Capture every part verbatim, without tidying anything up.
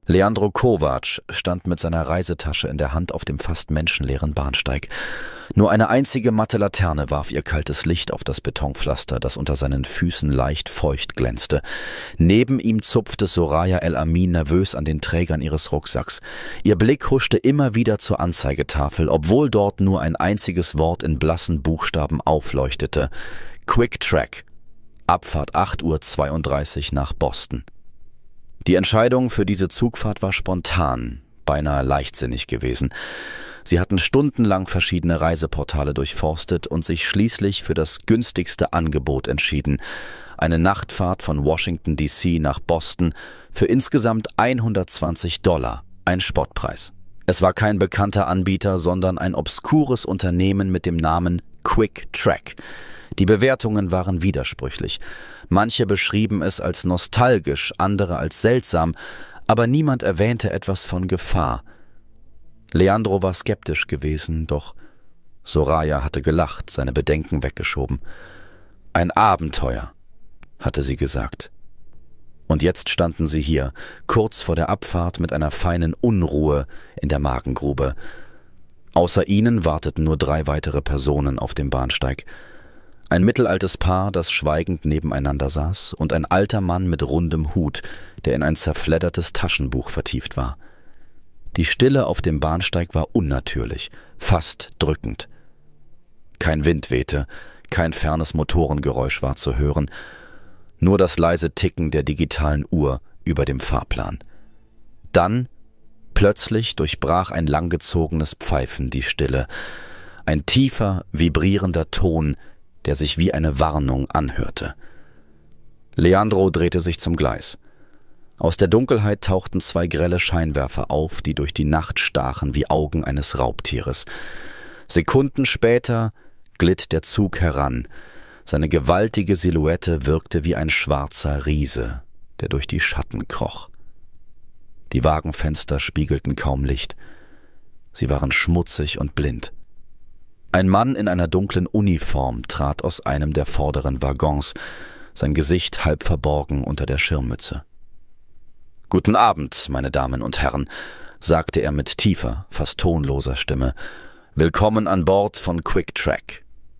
Leandro Kovac stand mit seiner Reisetasche in der Hand auf dem fast menschenleeren Bahnsteig. Nur eine einzige matte Laterne warf ihr kaltes Licht auf das Betonpflaster, das unter seinen Füßen leicht feucht glänzte. Neben ihm zupfte Soraya El-Amin nervös an den Trägern ihres Rucksacks. Ihr Blick huschte immer wieder zur Anzeigetafel, obwohl dort nur ein einziges Wort in blassen Buchstaben aufleuchtete. Quick Track. Abfahrt acht Uhr zweiunddreißig nach Boston. Die Entscheidung für diese Zugfahrt war spontan, beinahe leichtsinnig gewesen. Sie hatten stundenlang verschiedene Reiseportale durchforstet und sich schließlich für das günstigste Angebot entschieden. Eine Nachtfahrt von Washington D C nach Boston für insgesamt hundertzwanzig Dollar, ein Spottpreis. Es war kein bekannter Anbieter, sondern ein obskures Unternehmen mit dem Namen Quick Track. Die Bewertungen waren widersprüchlich. Manche beschrieben es als nostalgisch, andere als seltsam, aber niemand erwähnte etwas von Gefahr. Leandro war skeptisch gewesen, doch Soraya hatte gelacht, seine Bedenken weggeschoben. Ein Abenteuer, hatte sie gesagt. Und jetzt standen sie hier, kurz vor der Abfahrt mit einer feinen Unruhe in der Magengrube. Außer ihnen warteten nur drei weitere Personen auf dem Bahnsteig. Ein mittelaltes Paar, das schweigend nebeneinander saß, und ein alter Mann mit rundem Hut, der in ein zerfleddertes Taschenbuch vertieft war. Die Stille auf dem Bahnsteig war unnatürlich, fast drückend. Kein Wind wehte, kein fernes Motorengeräusch war zu hören, nur das leise Ticken der digitalen Uhr über dem Fahrplan. Dann, plötzlich durchbrach ein langgezogenes Pfeifen die Stille, ein tiefer, vibrierender Ton, der sich wie eine Warnung anhörte. Leandro drehte sich zum Gleis. Aus der Dunkelheit tauchten zwei grelle Scheinwerfer auf, die durch die Nacht stachen wie Augen eines Raubtieres. Sekunden später glitt der Zug heran. Seine gewaltige Silhouette wirkte wie ein schwarzer Riese, der durch die Schatten kroch. Die Wagenfenster spiegelten kaum Licht. Sie waren schmutzig und blind. Ein Mann in einer dunklen Uniform trat aus einem der vorderen Waggons, sein Gesicht halb verborgen unter der Schirmmütze. »Guten Abend, meine Damen und Herren«, sagte er mit tiefer, fast tonloser Stimme. »Willkommen an Bord von Quick Track.«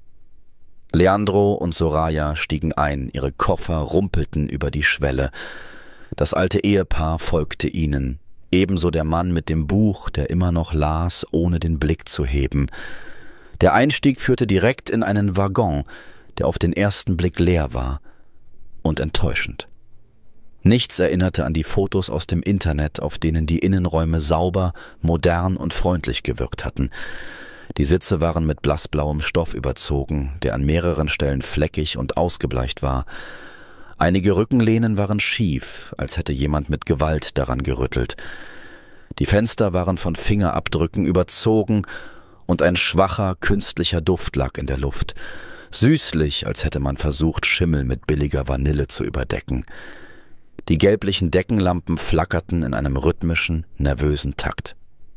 Leandro und Soraya stiegen ein, ihre Koffer rumpelten über die Schwelle. Das alte Ehepaar folgte ihnen, ebenso der Mann mit dem Buch, der immer noch las, ohne den Blick zu heben. Der Einstieg führte direkt in einen Waggon, der auf den ersten Blick leer war und enttäuschend. Nichts erinnerte an die Fotos aus dem Internet, auf denen die Innenräume sauber, modern und freundlich gewirkt hatten. Die Sitze waren mit blassblauem Stoff überzogen, der an mehreren Stellen fleckig und ausgebleicht war. Einige Rückenlehnen waren schief, als hätte jemand mit Gewalt daran gerüttelt. Die Fenster waren von Fingerabdrücken überzogen und ein schwacher, künstlicher Duft lag in der Luft. Süßlich, als hätte man versucht, Schimmel mit billiger Vanille zu überdecken. Die gelblichen Deckenlampen flackerten in einem rhythmischen, nervösen Takt.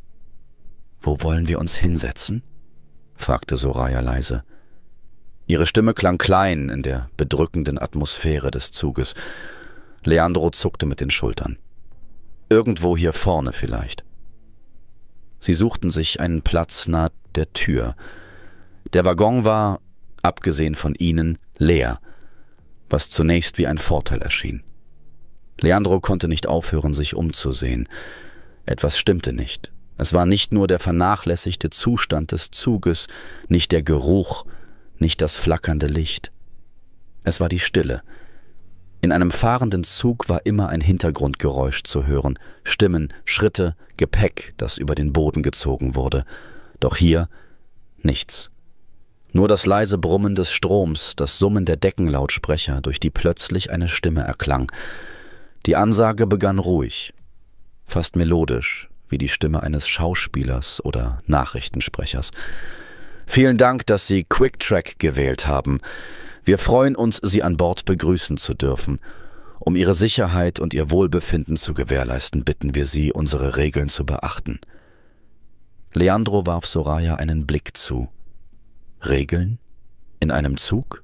»Wo wollen wir uns hinsetzen?« fragte Soraya leise. Ihre Stimme klang klein in der bedrückenden Atmosphäre des Zuges. Leandro zuckte mit den Schultern. »Irgendwo hier vorne vielleicht.« Sie suchten sich einen Platz nahe der Tür. Der Waggon war, abgesehen von ihnen, leer, was zunächst wie ein Vorteil erschien. Leandro konnte nicht aufhören, sich umzusehen. Etwas stimmte nicht. Es war nicht nur der vernachlässigte Zustand des Zuges, nicht der Geruch, nicht das flackernde Licht. Es war die Stille. In einem fahrenden Zug war immer ein Hintergrundgeräusch zu hören, Stimmen, Schritte, Gepäck, das über den Boden gezogen wurde. Doch hier nichts. Nur das leise Brummen des Stroms, das Summen der Deckenlautsprecher, durch die plötzlich eine Stimme erklang. Die Ansage begann ruhig, fast melodisch, wie die Stimme eines Schauspielers oder Nachrichtensprechers. »Vielen Dank, dass Sie Quick Track gewählt haben. Wir freuen uns, Sie an Bord begrüßen zu dürfen. Um Ihre Sicherheit und Ihr Wohlbefinden zu gewährleisten, bitten wir Sie, unsere Regeln zu beachten.« Leandro warf Soraya einen Blick zu. »Regeln? In einem Zug?«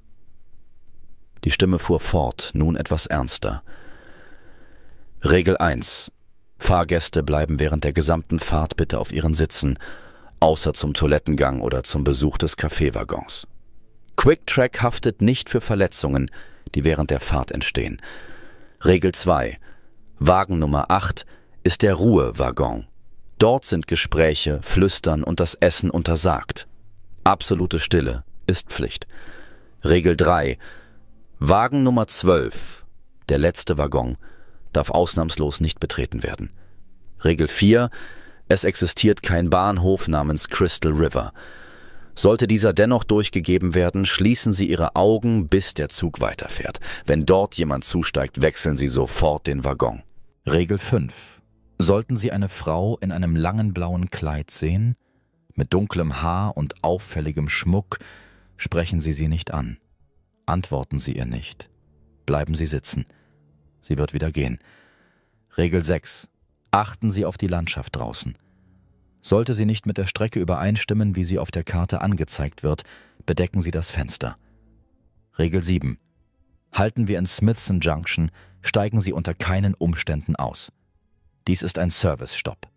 Die Stimme fuhr fort, nun etwas ernster. »Regel eins. Fahrgäste bleiben während der gesamten Fahrt bitte auf ihren Sitzen, außer zum Toilettengang oder zum Besuch des Kaffeewaggons. QuickTrack haftet nicht für Verletzungen, die während der Fahrt entstehen. Regel zwei. Wagen Nummer acht ist der Ruhewaggon. Dort sind Gespräche, Flüstern und das Essen untersagt. Absolute Stille ist Pflicht. Regel drei. Wagen Nummer zwölf, der letzte Waggon, darf ausnahmslos nicht betreten werden. Regel vier. Es existiert kein Bahnhof namens Crystal River. Sollte dieser dennoch durchgegeben werden, schließen Sie Ihre Augen, bis der Zug weiterfährt. Wenn dort jemand zusteigt, wechseln Sie sofort den Waggon. Regel fünf. Sollten Sie eine Frau in einem langen blauen Kleid sehen, mit dunklem Haar und auffälligem Schmuck, sprechen Sie sie nicht an. Antworten Sie ihr nicht. Bleiben Sie sitzen. Sie wird wieder gehen. Regel sechs. Achten Sie auf die Landschaft draußen. Sollte sie nicht mit der Strecke übereinstimmen, wie sie auf der Karte angezeigt wird, bedecken Sie das Fenster. Regel sieben. Halten wir in Smithson Junction, steigen Sie unter keinen Umständen aus. Dies ist ein Service-Stopp.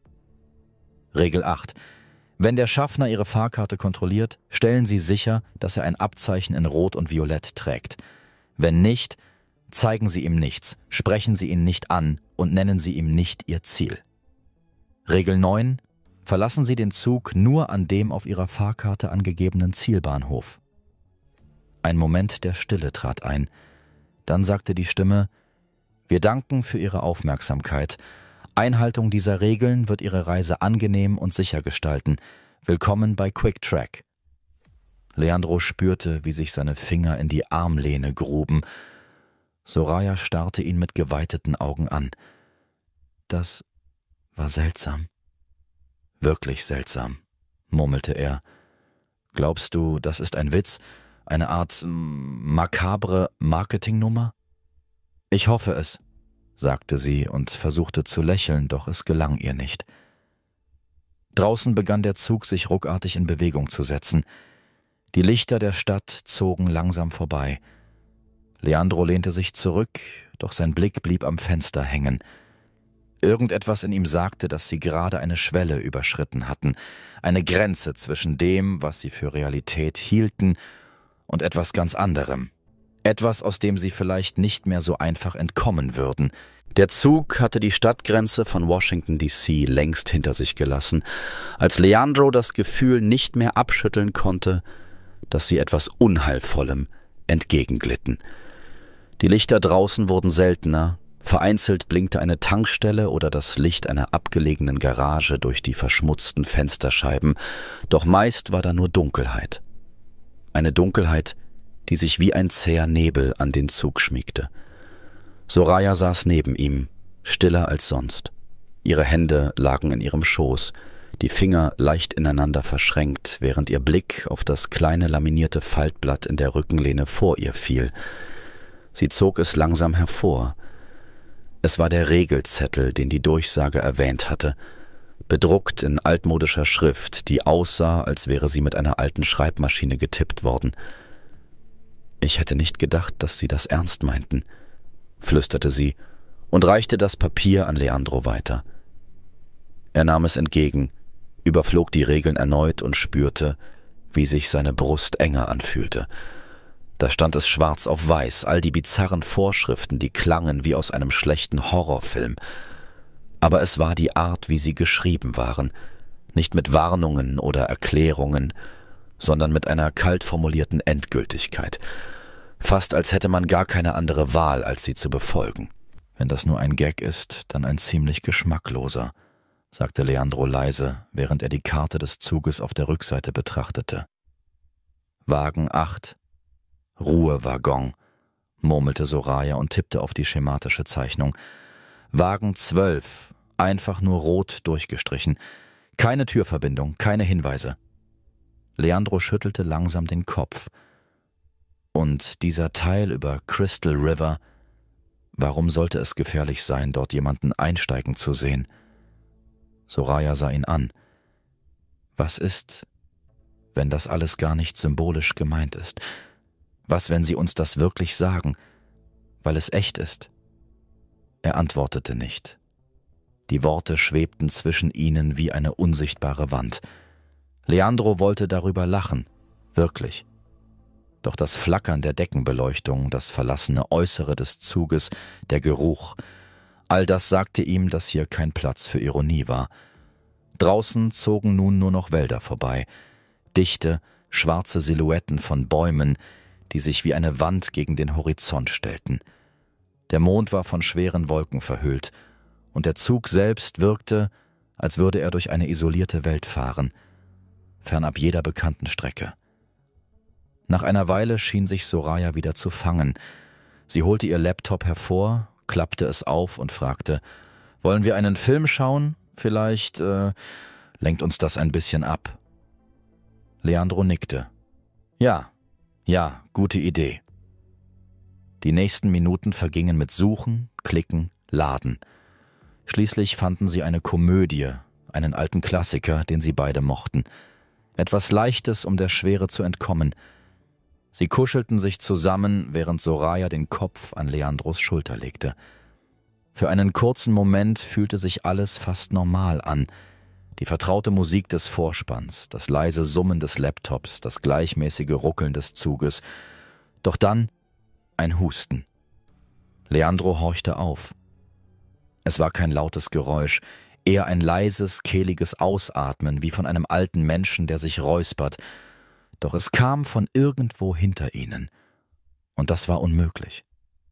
Regel acht. Wenn der Schaffner Ihre Fahrkarte kontrolliert, stellen Sie sicher, dass er ein Abzeichen in Rot und Violett trägt. Wenn nicht, zeigen Sie ihm nichts, sprechen Sie ihn nicht an und nennen Sie ihm nicht Ihr Ziel. Regel neun. Verlassen Sie den Zug nur an dem auf Ihrer Fahrkarte angegebenen Zielbahnhof. Ein Moment der Stille trat ein. Dann sagte die Stimme: Wir danken für Ihre Aufmerksamkeit. Einhaltung dieser Regeln wird Ihre Reise angenehm und sicher gestalten. Willkommen bei QuickTrack. Leandro spürte, wie sich seine Finger in die Armlehne gruben. Soraya starrte ihn mit geweiteten Augen an. Das war seltsam. Wirklich seltsam, murmelte er. Glaubst du, das ist ein Witz, eine Art makabre Marketingnummer? Ich hoffe es, sagte sie und versuchte zu lächeln, doch es gelang ihr nicht. Draußen begann der Zug sich ruckartig in Bewegung zu setzen. Die Lichter der Stadt zogen langsam vorbei. Leandro lehnte sich zurück, doch sein Blick blieb am Fenster hängen. Irgendetwas in ihm sagte, dass sie gerade eine Schwelle überschritten hatten, eine Grenze zwischen dem, was sie für Realität hielten, und etwas ganz anderem. Etwas, aus dem sie vielleicht nicht mehr so einfach entkommen würden. Der Zug hatte die Stadtgrenze von Washington D C längst hinter sich gelassen, als Leandro das Gefühl nicht mehr abschütteln konnte, dass sie etwas Unheilvollem entgegenglitten. Die Lichter draußen wurden seltener. Vereinzelt blinkte eine Tankstelle oder das Licht einer abgelegenen Garage durch die verschmutzten Fensterscheiben, doch meist war da nur Dunkelheit. Eine Dunkelheit, die sich wie ein zäher Nebel an den Zug schmiegte. Soraya saß neben ihm, stiller als sonst. Ihre Hände lagen in ihrem Schoß, die Finger leicht ineinander verschränkt, während ihr Blick auf das kleine laminierte Faltblatt in der Rückenlehne vor ihr fiel. Sie zog es langsam hervor. Es war der Regelzettel, den die Durchsage erwähnt hatte, bedruckt in altmodischer Schrift, die aussah, als wäre sie mit einer alten Schreibmaschine getippt worden. »Ich hätte nicht gedacht, dass Sie das ernst meinten«, flüsterte sie und reichte das Papier an Leandro weiter. Er nahm es entgegen, überflog die Regeln erneut und spürte, wie sich seine Brust enger anfühlte. Da stand es schwarz auf weiß, all die bizarren Vorschriften, die klangen wie aus einem schlechten Horrorfilm. Aber es war die Art, wie sie geschrieben waren, nicht mit Warnungen oder Erklärungen, sondern mit einer kalt formulierten Endgültigkeit, fast als hätte man gar keine andere Wahl, als sie zu befolgen. »Wenn das nur ein Gag ist, dann ein ziemlich geschmackloser«, sagte Leandro leise, während er die Karte des Zuges auf der Rückseite betrachtete. »Wagen acht. Ruhewaggon«, murmelte Soraya und tippte auf die schematische Zeichnung. »Wagen zwölf, einfach nur rot durchgestrichen. Keine Türverbindung, keine Hinweise.« Leandro schüttelte langsam den Kopf. Und dieser Teil über Crystal River, warum sollte es gefährlich sein, dort jemanden einsteigen zu sehen? Soraya sah ihn an. Was ist, wenn das alles gar nicht symbolisch gemeint ist? Was, wenn sie uns das wirklich sagen, weil es echt ist? Er antwortete nicht. Die Worte schwebten zwischen ihnen wie eine unsichtbare Wand. Leandro wollte darüber lachen, wirklich. Doch das Flackern der Deckenbeleuchtung, das verlassene Äußere des Zuges, der Geruch, all das sagte ihm, dass hier kein Platz für Ironie war. Draußen zogen nun nur noch Wälder vorbei, dichte, schwarze Silhouetten von Bäumen, die sich wie eine Wand gegen den Horizont stellten. Der Mond war von schweren Wolken verhüllt, und der Zug selbst wirkte, als würde er durch eine isolierte Welt fahren, fernab jeder bekannten Strecke. Nach einer Weile schien sich Soraya wieder zu fangen. Sie holte ihr Laptop hervor, klappte es auf und fragte, »Wollen wir einen Film schauen? Vielleicht äh, lenkt uns das ein bisschen ab.« Leandro nickte. »Ja, ja, gute Idee.« Die nächsten Minuten vergingen mit Suchen, Klicken, Laden. Schließlich fanden sie eine Komödie, einen alten Klassiker, den sie beide mochten. Etwas Leichtes, um der Schwere zu entkommen. Sie kuschelten sich zusammen, während Soraya den Kopf an Leandros Schulter legte. Für einen kurzen Moment fühlte sich alles fast normal an. Die vertraute Musik des Vorspanns, das leise Summen des Laptops, das gleichmäßige Ruckeln des Zuges. Doch dann ein Husten. Leandro horchte auf. Es war kein lautes Geräusch, eher ein leises, kehliges Ausatmen, wie von einem alten Menschen, der sich räuspert. Doch es kam von irgendwo hinter ihnen. Und das war unmöglich.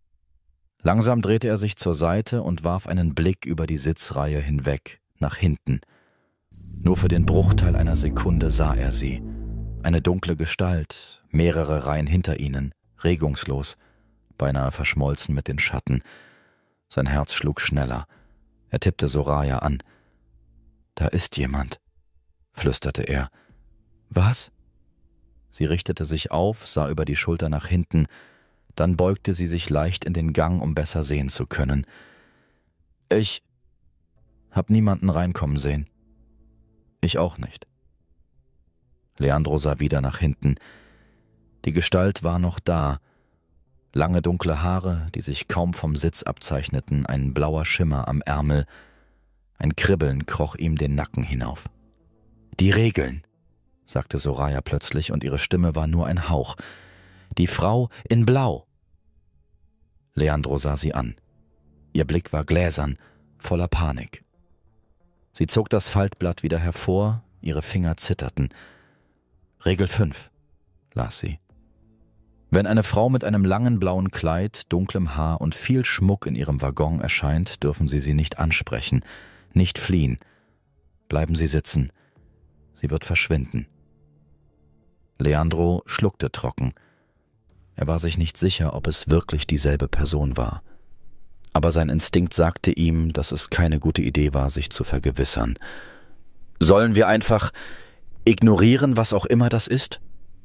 Langsam drehte er sich zur Seite und warf einen Blick über die Sitzreihe hinweg, nach hinten. Nur für den Bruchteil einer Sekunde sah er sie. Eine dunkle Gestalt, mehrere Reihen hinter ihnen, regungslos, beinahe verschmolzen mit den Schatten. Sein Herz schlug schneller. Er tippte Soraya an. »Da ist jemand«, flüsterte er. »Was?« Sie richtete sich auf, sah über die Schulter nach hinten. Dann beugte sie sich leicht in den Gang, um besser sehen zu können. »Ich hab niemanden reinkommen sehen.« »Ich auch nicht.« Leandro sah wieder nach hinten. Die Gestalt war noch da. Lange dunkle Haare, die sich kaum vom Sitz abzeichneten, ein blauer Schimmer am Ärmel. Ein Kribbeln kroch ihm den Nacken hinauf. »Die Regeln«, sagte Soraya plötzlich, und ihre Stimme war nur ein Hauch. »Die Frau in Blau.« Leandro sah sie an. Ihr Blick war gläsern, voller Panik. Sie zog das Faltblatt wieder hervor, ihre Finger zitterten. »Regel fünf«, las sie. »Wenn eine Frau mit einem langen blauen Kleid, dunklem Haar und viel Schmuck in ihrem Waggon erscheint, dürfen Sie sie nicht ansprechen, nicht fliehen. Bleiben Sie sitzen. Sie wird verschwinden.« Leandro schluckte trocken. Er war sich nicht sicher, ob es wirklich dieselbe Person war. Aber sein Instinkt sagte ihm, dass es keine gute Idee war, sich zu vergewissern. »Sollen wir einfach ignorieren, was auch immer das ist?«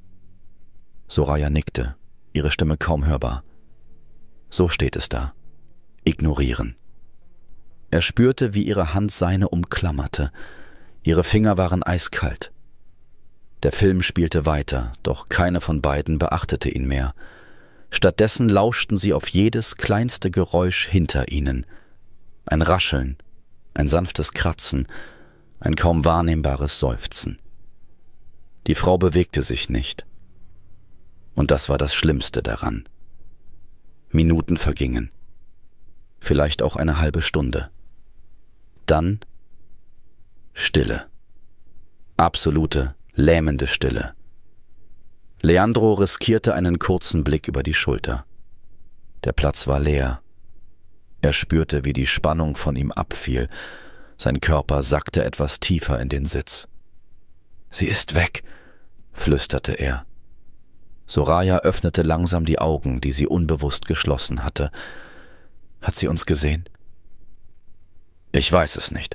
Soraya nickte, ihre Stimme kaum hörbar. »So steht es da. Ignorieren.« Er spürte, wie ihre Hand seine umklammerte. Ihre Finger waren eiskalt. Der Film spielte weiter, doch keine von beiden beachtete ihn mehr. Stattdessen lauschten sie auf jedes kleinste Geräusch hinter ihnen. Ein Rascheln, ein sanftes Kratzen, ein kaum wahrnehmbares Seufzen. Die Frau bewegte sich nicht. Und das war das Schlimmste daran. Minuten vergingen. Vielleicht auch eine halbe Stunde. Dann Stille. Absolute, lähmende Stille. Leandro riskierte einen kurzen Blick über die Schulter. Der Platz war leer. Er spürte, wie die Spannung von ihm abfiel. Sein Körper sackte etwas tiefer in den Sitz. »Sie ist weg«, flüsterte er. Soraya öffnete langsam die Augen, die sie unbewusst geschlossen hatte. »Hat sie uns gesehen?« »Ich weiß es nicht.«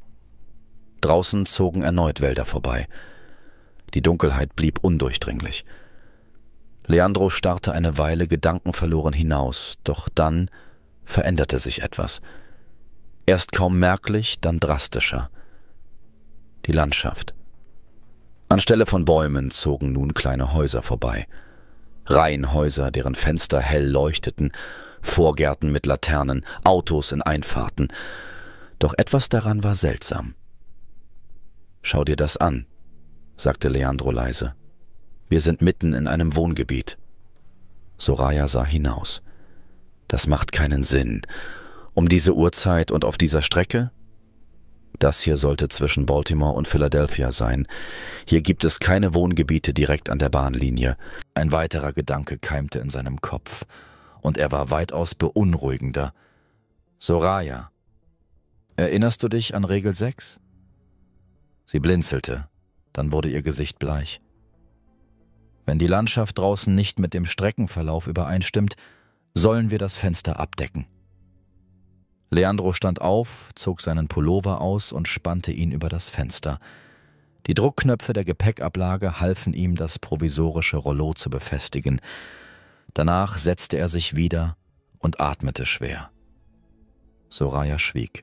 Draußen zogen erneut Wälder vorbei. Die Dunkelheit blieb undurchdringlich. Leandro starrte eine Weile gedankenverloren hinaus, doch dann veränderte sich etwas. Erst kaum merklich, dann drastischer. Die Landschaft. Anstelle von Bäumen zogen nun kleine Häuser vorbei. Reihenhäuser, deren Fenster hell leuchteten, Vorgärten mit Laternen, Autos in Einfahrten. Doch etwas daran war seltsam. »Schau dir das an«, sagte Leandro leise. »Wir sind mitten in einem Wohngebiet.« Soraya sah hinaus. »Das macht keinen Sinn. Um diese Uhrzeit und auf dieser Strecke?« »Das hier sollte zwischen Baltimore und Philadelphia sein. Hier gibt es keine Wohngebiete direkt an der Bahnlinie.« Ein weiterer Gedanke keimte in seinem Kopf, und er war weitaus beunruhigender. »Soraya, erinnerst du dich an Regel sechs? Sie blinzelte, dann wurde ihr Gesicht bleich. »Wenn die Landschaft draußen nicht mit dem Streckenverlauf übereinstimmt, sollen wir das Fenster abdecken.« Leandro stand auf, zog seinen Pullover aus und spannte ihn über das Fenster. Die Druckknöpfe der Gepäckablage halfen ihm, das provisorische Rollo zu befestigen. Danach setzte er sich wieder und atmete schwer. Soraya schwieg.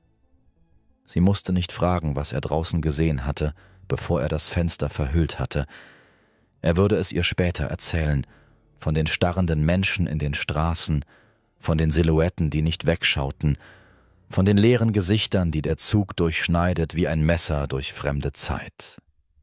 Sie musste nicht fragen, was er draußen gesehen hatte, bevor er das Fenster verhüllt hatte. Er würde es ihr später erzählen, von den starrenden Menschen in den Straßen, von den Silhouetten, die nicht wegschauten, von den leeren Gesichtern, die der Zug durchschneidet wie ein Messer durch fremde Zeit.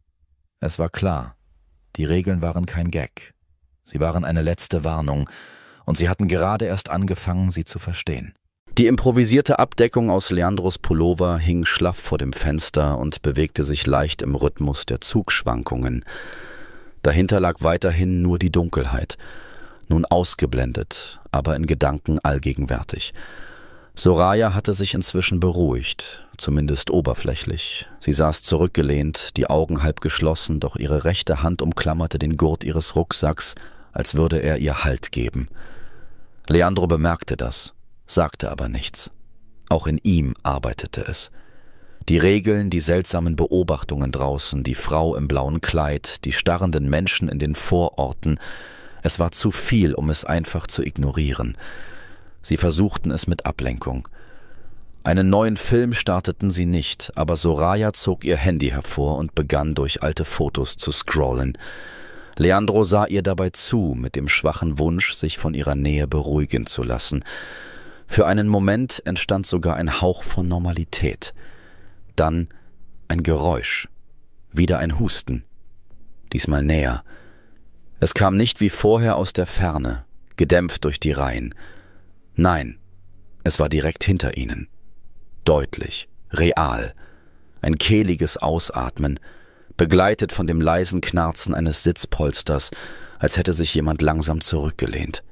Es war klar, die Regeln waren kein Gag. Sie waren eine letzte Warnung, und sie hatten gerade erst angefangen, sie zu verstehen. Die improvisierte Abdeckung aus Leandros Pullover hing schlaff vor dem Fenster und bewegte sich leicht im Rhythmus der Zugschwankungen. Dahinter lag weiterhin nur die Dunkelheit, nun ausgeblendet, aber in Gedanken allgegenwärtig. Soraya hatte sich inzwischen beruhigt, zumindest oberflächlich. Sie saß zurückgelehnt, die Augen halb geschlossen, doch ihre rechte Hand umklammerte den Gurt ihres Rucksacks, als würde er ihr Halt geben. Leandro bemerkte das, sagte aber nichts. Auch in ihm arbeitete es. Die Regeln, die seltsamen Beobachtungen draußen, die Frau im blauen Kleid, die starrenden Menschen in den Vororten, es war zu viel, um es einfach zu ignorieren. Sie versuchten es mit Ablenkung. Einen neuen Film starteten sie nicht, aber Soraya zog ihr Handy hervor und begann durch alte Fotos zu scrollen. Leandro sah ihr dabei zu, mit dem schwachen Wunsch, sich von ihrer Nähe beruhigen zu lassen. Für einen Moment entstand sogar ein Hauch von Normalität. Dann ein Geräusch, wieder ein Husten, diesmal näher. Es kam nicht wie vorher aus der Ferne, gedämpft durch die Reihen. Nein, es war direkt hinter ihnen. Deutlich, real, ein kehliges Ausatmen, begleitet von dem leisen Knarzen eines Sitzpolsters, als hätte sich jemand langsam zurückgelehnt.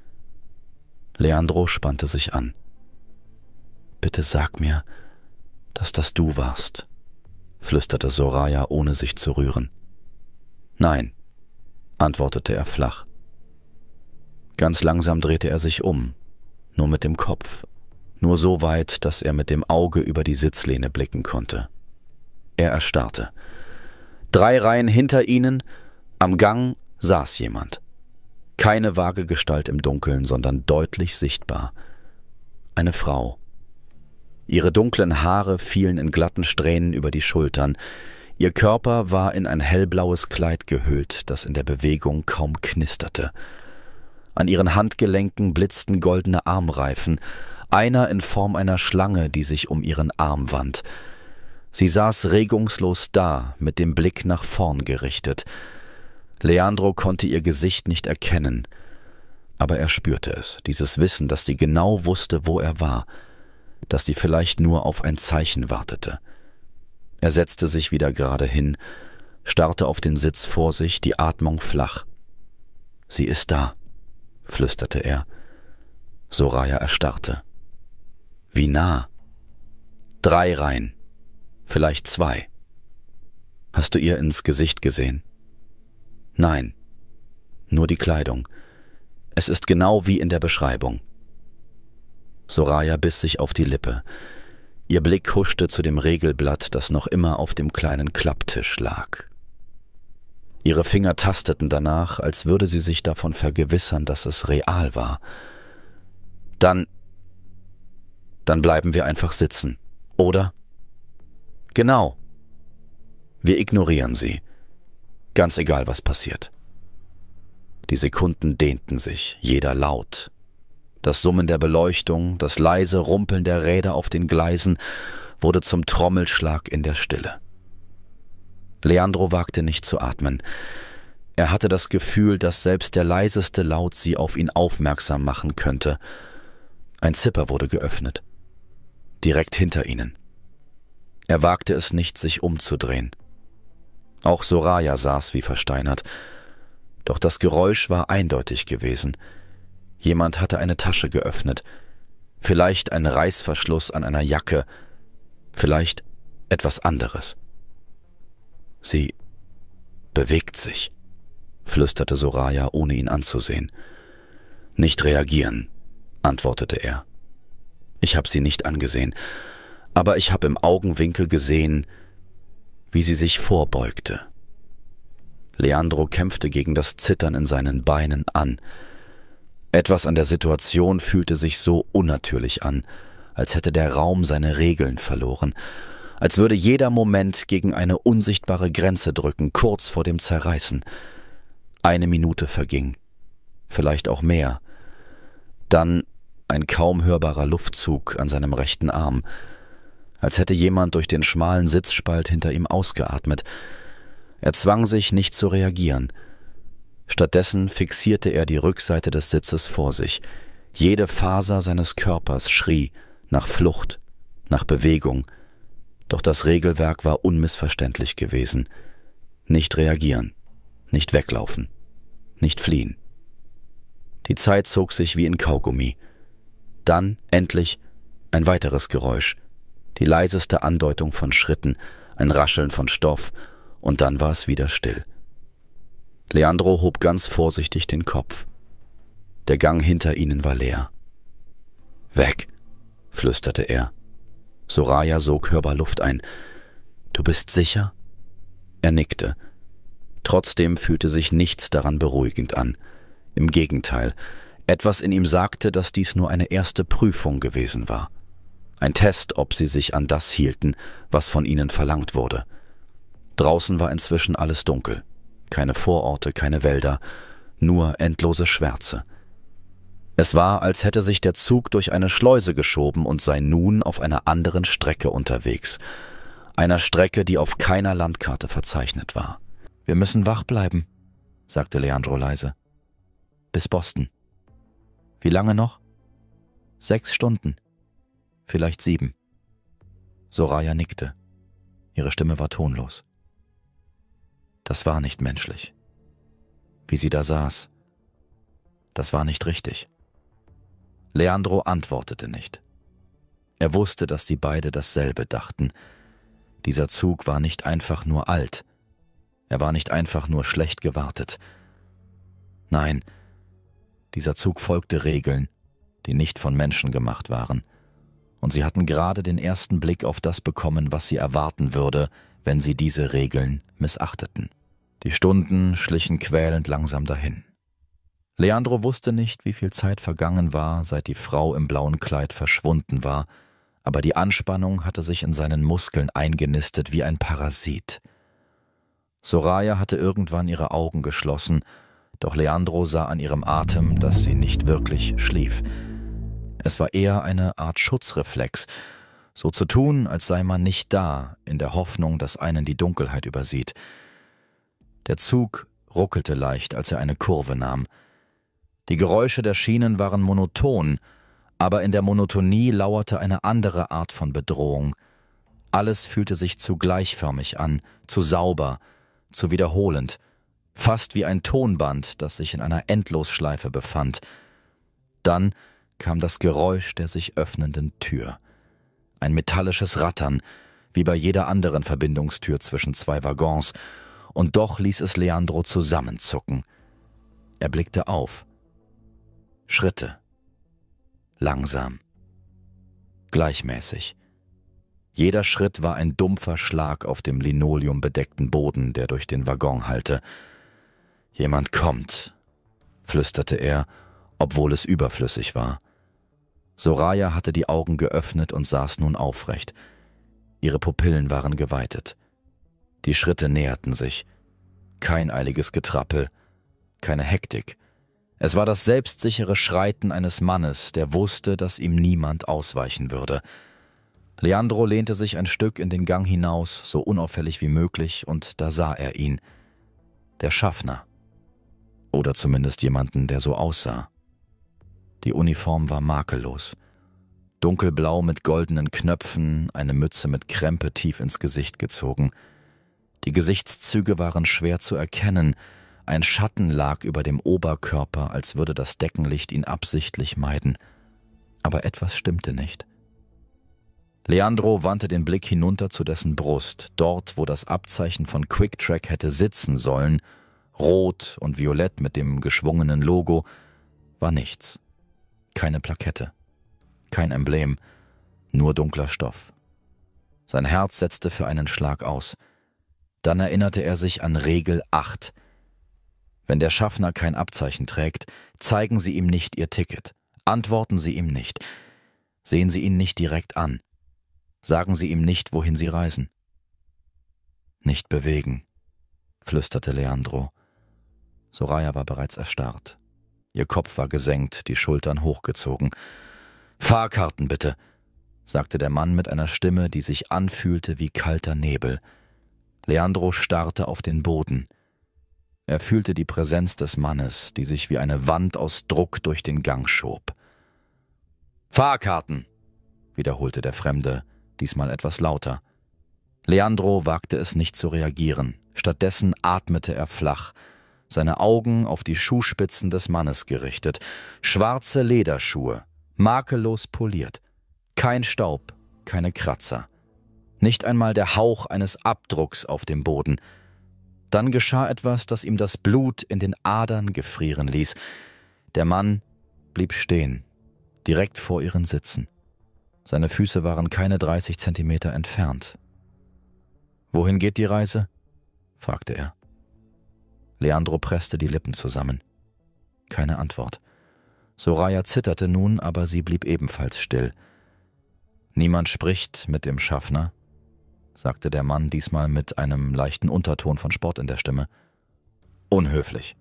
Leandro spannte sich an. »Bitte sag mir, dass das du warst«, flüsterte Soraya, ohne sich zu rühren. »Nein«, antwortete er flach. Ganz langsam drehte er sich um, nur mit dem Kopf, nur so weit, dass er mit dem Auge über die Sitzlehne blicken konnte. Er erstarrte. Drei Reihen hinter ihnen, am Gang, saß jemand. Keine vage Gestalt im Dunkeln, sondern deutlich sichtbar. Eine Frau. Ihre dunklen Haare fielen in glatten Strähnen über die Schultern. Ihr Körper war in ein hellblaues Kleid gehüllt, das in der Bewegung kaum knisterte. An ihren Handgelenken blitzten goldene Armreifen, einer in Form einer Schlange, die sich um ihren Arm wand. Sie saß regungslos da, mit dem Blick nach vorn gerichtet. Leandro konnte ihr Gesicht nicht erkennen, aber er spürte es, dieses Wissen, dass sie genau wusste, wo er war, dass sie vielleicht nur auf ein Zeichen wartete. Er setzte sich wieder gerade hin, starrte auf den Sitz vor sich, die Atmung flach. »Sie ist da«, flüsterte er. Soraya erstarrte. »Wie nah?« »Drei Reihen, vielleicht zwei.« »Hast du ihr ins Gesicht gesehen?« »Nein, nur die Kleidung. Es ist genau wie in der Beschreibung.« Soraya biss sich auf die Lippe. Ihr Blick huschte zu dem Regelblatt, das noch immer auf dem kleinen Klapptisch lag. Ihre Finger tasteten danach, als würde sie sich davon vergewissern, dass es real war. Dann, dann bleiben wir einfach sitzen, oder? Genau. Wir ignorieren sie. Ganz egal, was passiert. Die Sekunden dehnten sich, jeder laut. Das Summen der Beleuchtung, das leise Rumpeln der Räder auf den Gleisen, wurde zum Trommelschlag in der Stille. Leandro wagte nicht zu atmen. Er hatte das Gefühl, dass selbst der leiseste Laut sie auf ihn aufmerksam machen könnte. Ein Zipper wurde geöffnet. Direkt hinter ihnen. Er wagte es nicht, sich umzudrehen. Auch Soraya saß wie versteinert. Doch das Geräusch war eindeutig gewesen. Jemand hatte eine Tasche geöffnet. Vielleicht ein Reißverschluss an einer Jacke. Vielleicht etwas anderes. Sie bewegt sich, flüsterte Soraya, ohne ihn anzusehen. Nicht reagieren, antwortete er. Ich habe sie nicht angesehen, aber ich habe im Augenwinkel gesehen, wie sie sich vorbeugte. Leandro kämpfte gegen das Zittern in seinen Beinen an. Etwas an der Situation fühlte sich so unnatürlich an, als hätte der Raum seine Regeln verloren, als würde jeder Moment gegen eine unsichtbare Grenze drücken, kurz vor dem Zerreißen. Eine Minute verging, vielleicht auch mehr. Dann ein kaum hörbarer Luftzug an seinem rechten Arm, als hätte jemand durch den schmalen Sitzspalt hinter ihm ausgeatmet. Er zwang sich, nicht zu reagieren. Stattdessen fixierte er die Rückseite des Sitzes vor sich. Jede Faser seines Körpers schrie nach Flucht, nach Bewegung. Doch das Regelwerk war unmissverständlich gewesen. Nicht reagieren, nicht weglaufen, nicht fliehen. Die Zeit zog sich wie in Kaugummi. Dann, endlich, ein weiteres Geräusch, die leiseste Andeutung von Schritten, ein Rascheln von Stoff, und dann war es wieder still. Leandro hob ganz vorsichtig den Kopf. Der Gang hinter ihnen war leer. »Weg«, flüsterte er. Soraya sog hörbar Luft ein. »Du bist sicher?« Er nickte. Trotzdem fühlte sich nichts daran beruhigend an. Im Gegenteil, etwas in ihm sagte, dass dies nur eine erste Prüfung gewesen war. Ein Test, ob sie sich an das hielten, was von ihnen verlangt wurde. Draußen war inzwischen alles dunkel. Keine Vororte, keine Wälder, nur endlose Schwärze. Es war, als hätte sich der Zug durch eine Schleuse geschoben und sei nun auf einer anderen Strecke unterwegs. Einer Strecke, die auf keiner Landkarte verzeichnet war. »Wir müssen wach bleiben«, sagte Leandro leise. »Bis Boston.« »Wie lange noch?« »Sechs Stunden. Vielleicht sieben.« Soraya nickte. Ihre Stimme war tonlos. Das war nicht menschlich. Wie sie da saß, das war nicht richtig. Leandro antwortete nicht. Er wusste, dass sie beide dasselbe dachten. Dieser Zug war nicht einfach nur alt. Er war nicht einfach nur schlecht gewartet. Nein, dieser Zug folgte Regeln, die nicht von Menschen gemacht waren. Und sie hatten gerade den ersten Blick auf das bekommen, was sie erwarten würde, wenn sie diese Regeln missachteten. Die Stunden schlichen quälend langsam dahin. Leandro wusste nicht, wie viel Zeit vergangen war, seit die Frau im blauen Kleid verschwunden war, aber die Anspannung hatte sich in seinen Muskeln eingenistet wie ein Parasit. Soraya hatte irgendwann ihre Augen geschlossen, doch Leandro sah an ihrem Atem, dass sie nicht wirklich schlief. Es war eher eine Art Schutzreflex, so zu tun, als sei man nicht da, in der Hoffnung, dass einen die Dunkelheit übersieht. Der Zug ruckelte leicht, als er eine Kurve nahm. Die Geräusche der Schienen waren monoton, aber in der Monotonie lauerte eine andere Art von Bedrohung. Alles fühlte sich zu gleichförmig an, zu sauber, zu wiederholend, fast wie ein Tonband, das sich in einer Endlosschleife befand. Dann kam das Geräusch der sich öffnenden Tür. Ein metallisches Rattern, wie bei jeder anderen Verbindungstür zwischen zwei Waggons, und doch ließ es Leandro zusammenzucken. Er blickte auf. Schritte. Langsam. Gleichmäßig. Jeder Schritt war ein dumpfer Schlag auf dem linoleumbedeckten Boden, der durch den Waggon hallte. »Jemand kommt«, flüsterte er, obwohl es überflüssig war. Soraya hatte die Augen geöffnet und saß nun aufrecht. Ihre Pupillen waren geweitet. Die Schritte näherten sich. Kein eiliges Getrappel, keine Hektik. Es war das selbstsichere Schreiten eines Mannes, der wusste, dass ihm niemand ausweichen würde. Leandro lehnte sich ein Stück in den Gang hinaus, so unauffällig wie möglich, und da sah er ihn. Der Schaffner. Oder zumindest jemanden, der so aussah. Die Uniform war makellos. Dunkelblau mit goldenen Knöpfen, eine Mütze mit Krempe tief ins Gesicht gezogen. Die Gesichtszüge waren schwer zu erkennen, ein Schatten lag über dem Oberkörper, als würde das Deckenlicht ihn absichtlich meiden. Aber etwas stimmte nicht. Leandro wandte den Blick hinunter zu dessen Brust, dort, wo das Abzeichen von Quick-Track hätte sitzen sollen, rot und violett mit dem geschwungenen Logo, war nichts. Keine Plakette, kein Emblem, nur dunkler Stoff. Sein Herz setzte für einen Schlag aus. Dann erinnerte er sich an Regel acht. Wenn der Schaffner kein Abzeichen trägt, zeigen Sie ihm nicht Ihr Ticket, antworten Sie ihm nicht, sehen Sie ihn nicht direkt an, sagen Sie ihm nicht, wohin Sie reisen. Nicht bewegen, flüsterte Leandro. Soraya war bereits erstarrt. Ihr Kopf war gesenkt, die Schultern hochgezogen. »Fahrkarten bitte«, sagte der Mann mit einer Stimme, die sich anfühlte wie kalter Nebel. Leandro starrte auf den Boden. Er fühlte die Präsenz des Mannes, die sich wie eine Wand aus Druck durch den Gang schob. »Fahrkarten«, wiederholte der Fremde, diesmal etwas lauter. Leandro wagte es nicht zu reagieren. Stattdessen atmete er flach, seine Augen auf die Schuhspitzen des Mannes gerichtet. Schwarze Lederschuhe, makellos poliert. Kein Staub, keine Kratzer. Nicht einmal der Hauch eines Abdrucks auf dem Boden. Dann geschah etwas, das ihm das Blut in den Adern gefrieren ließ. Der Mann blieb stehen, direkt vor ihren Sitzen. Seine Füße waren keine dreißig Zentimeter entfernt. »Wohin geht die Reise?« fragte er. Leandro presste die Lippen zusammen. Keine Antwort. Soraya zitterte nun, aber sie blieb ebenfalls still. »Niemand spricht mit dem Schaffner«, sagte der Mann diesmal mit einem leichten Unterton von Spott in der Stimme. »Unhöflich.«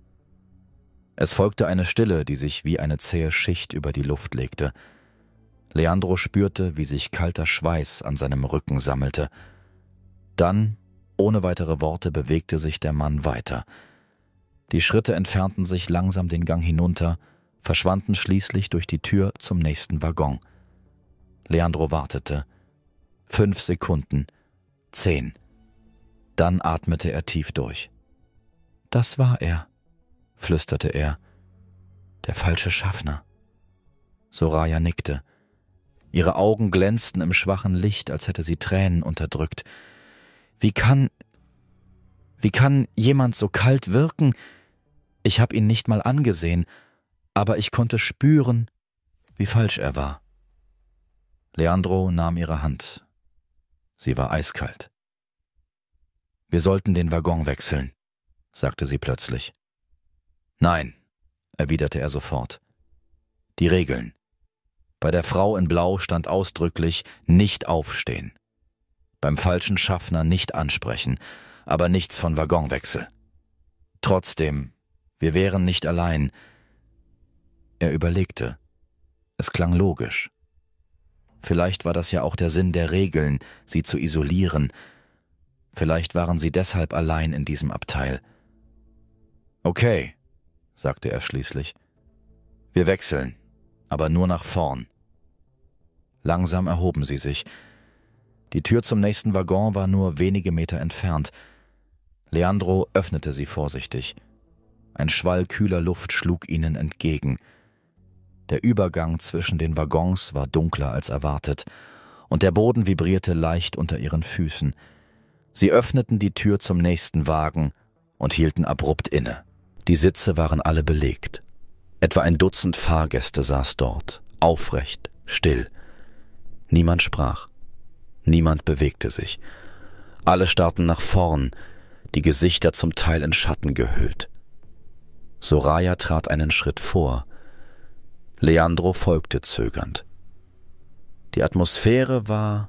Es folgte eine Stille, die sich wie eine zähe Schicht über die Luft legte. Leandro spürte, wie sich kalter Schweiß an seinem Rücken sammelte. Dann, ohne weitere Worte, bewegte sich der Mann weiter. Die Schritte entfernten sich langsam den Gang hinunter, verschwanden schließlich durch die Tür zum nächsten Waggon. Leandro wartete. Fünf Sekunden. Zehn. Dann atmete er tief durch. »Das war er«, flüsterte er. »Der falsche Schaffner.« Soraya nickte. Ihre Augen glänzten im schwachen Licht, als hätte sie Tränen unterdrückt. Wie kann, wie kann jemand so kalt wirken? Ich habe ihn nicht mal angesehen, aber ich konnte spüren, wie falsch er war. Leandro nahm ihre Hand. Sie war eiskalt. »Wir sollten den Waggon wechseln«, sagte sie plötzlich. »Nein«, erwiderte er sofort. »Die Regeln. Bei der Frau in Blau stand ausdrücklich »nicht aufstehen«. Beim falschen Schaffner nicht ansprechen, aber nichts von Waggonwechsel. Trotzdem, wir wären nicht allein.« Er überlegte. Es klang logisch. Vielleicht war das ja auch der Sinn der Regeln, sie zu isolieren. Vielleicht waren sie deshalb allein in diesem Abteil. »Okay«, sagte er schließlich. »Wir wechseln, aber nur nach vorn.« Langsam erhoben sie sich. Die Tür zum nächsten Waggon war nur wenige Meter entfernt. Leandro öffnete sie vorsichtig. Ein Schwall kühler Luft schlug ihnen entgegen. Der Übergang zwischen den Waggons war dunkler als erwartet, und der Boden vibrierte leicht unter ihren Füßen. Sie öffneten die Tür zum nächsten Wagen und hielten abrupt inne. Die Sitze waren alle belegt. Etwa ein Dutzend Fahrgäste saß dort, aufrecht, still. Niemand sprach. Niemand bewegte sich. Alle starrten nach vorn, die Gesichter zum Teil in Schatten gehüllt. Soraya trat einen Schritt vor. Leandro folgte zögernd. Die Atmosphäre war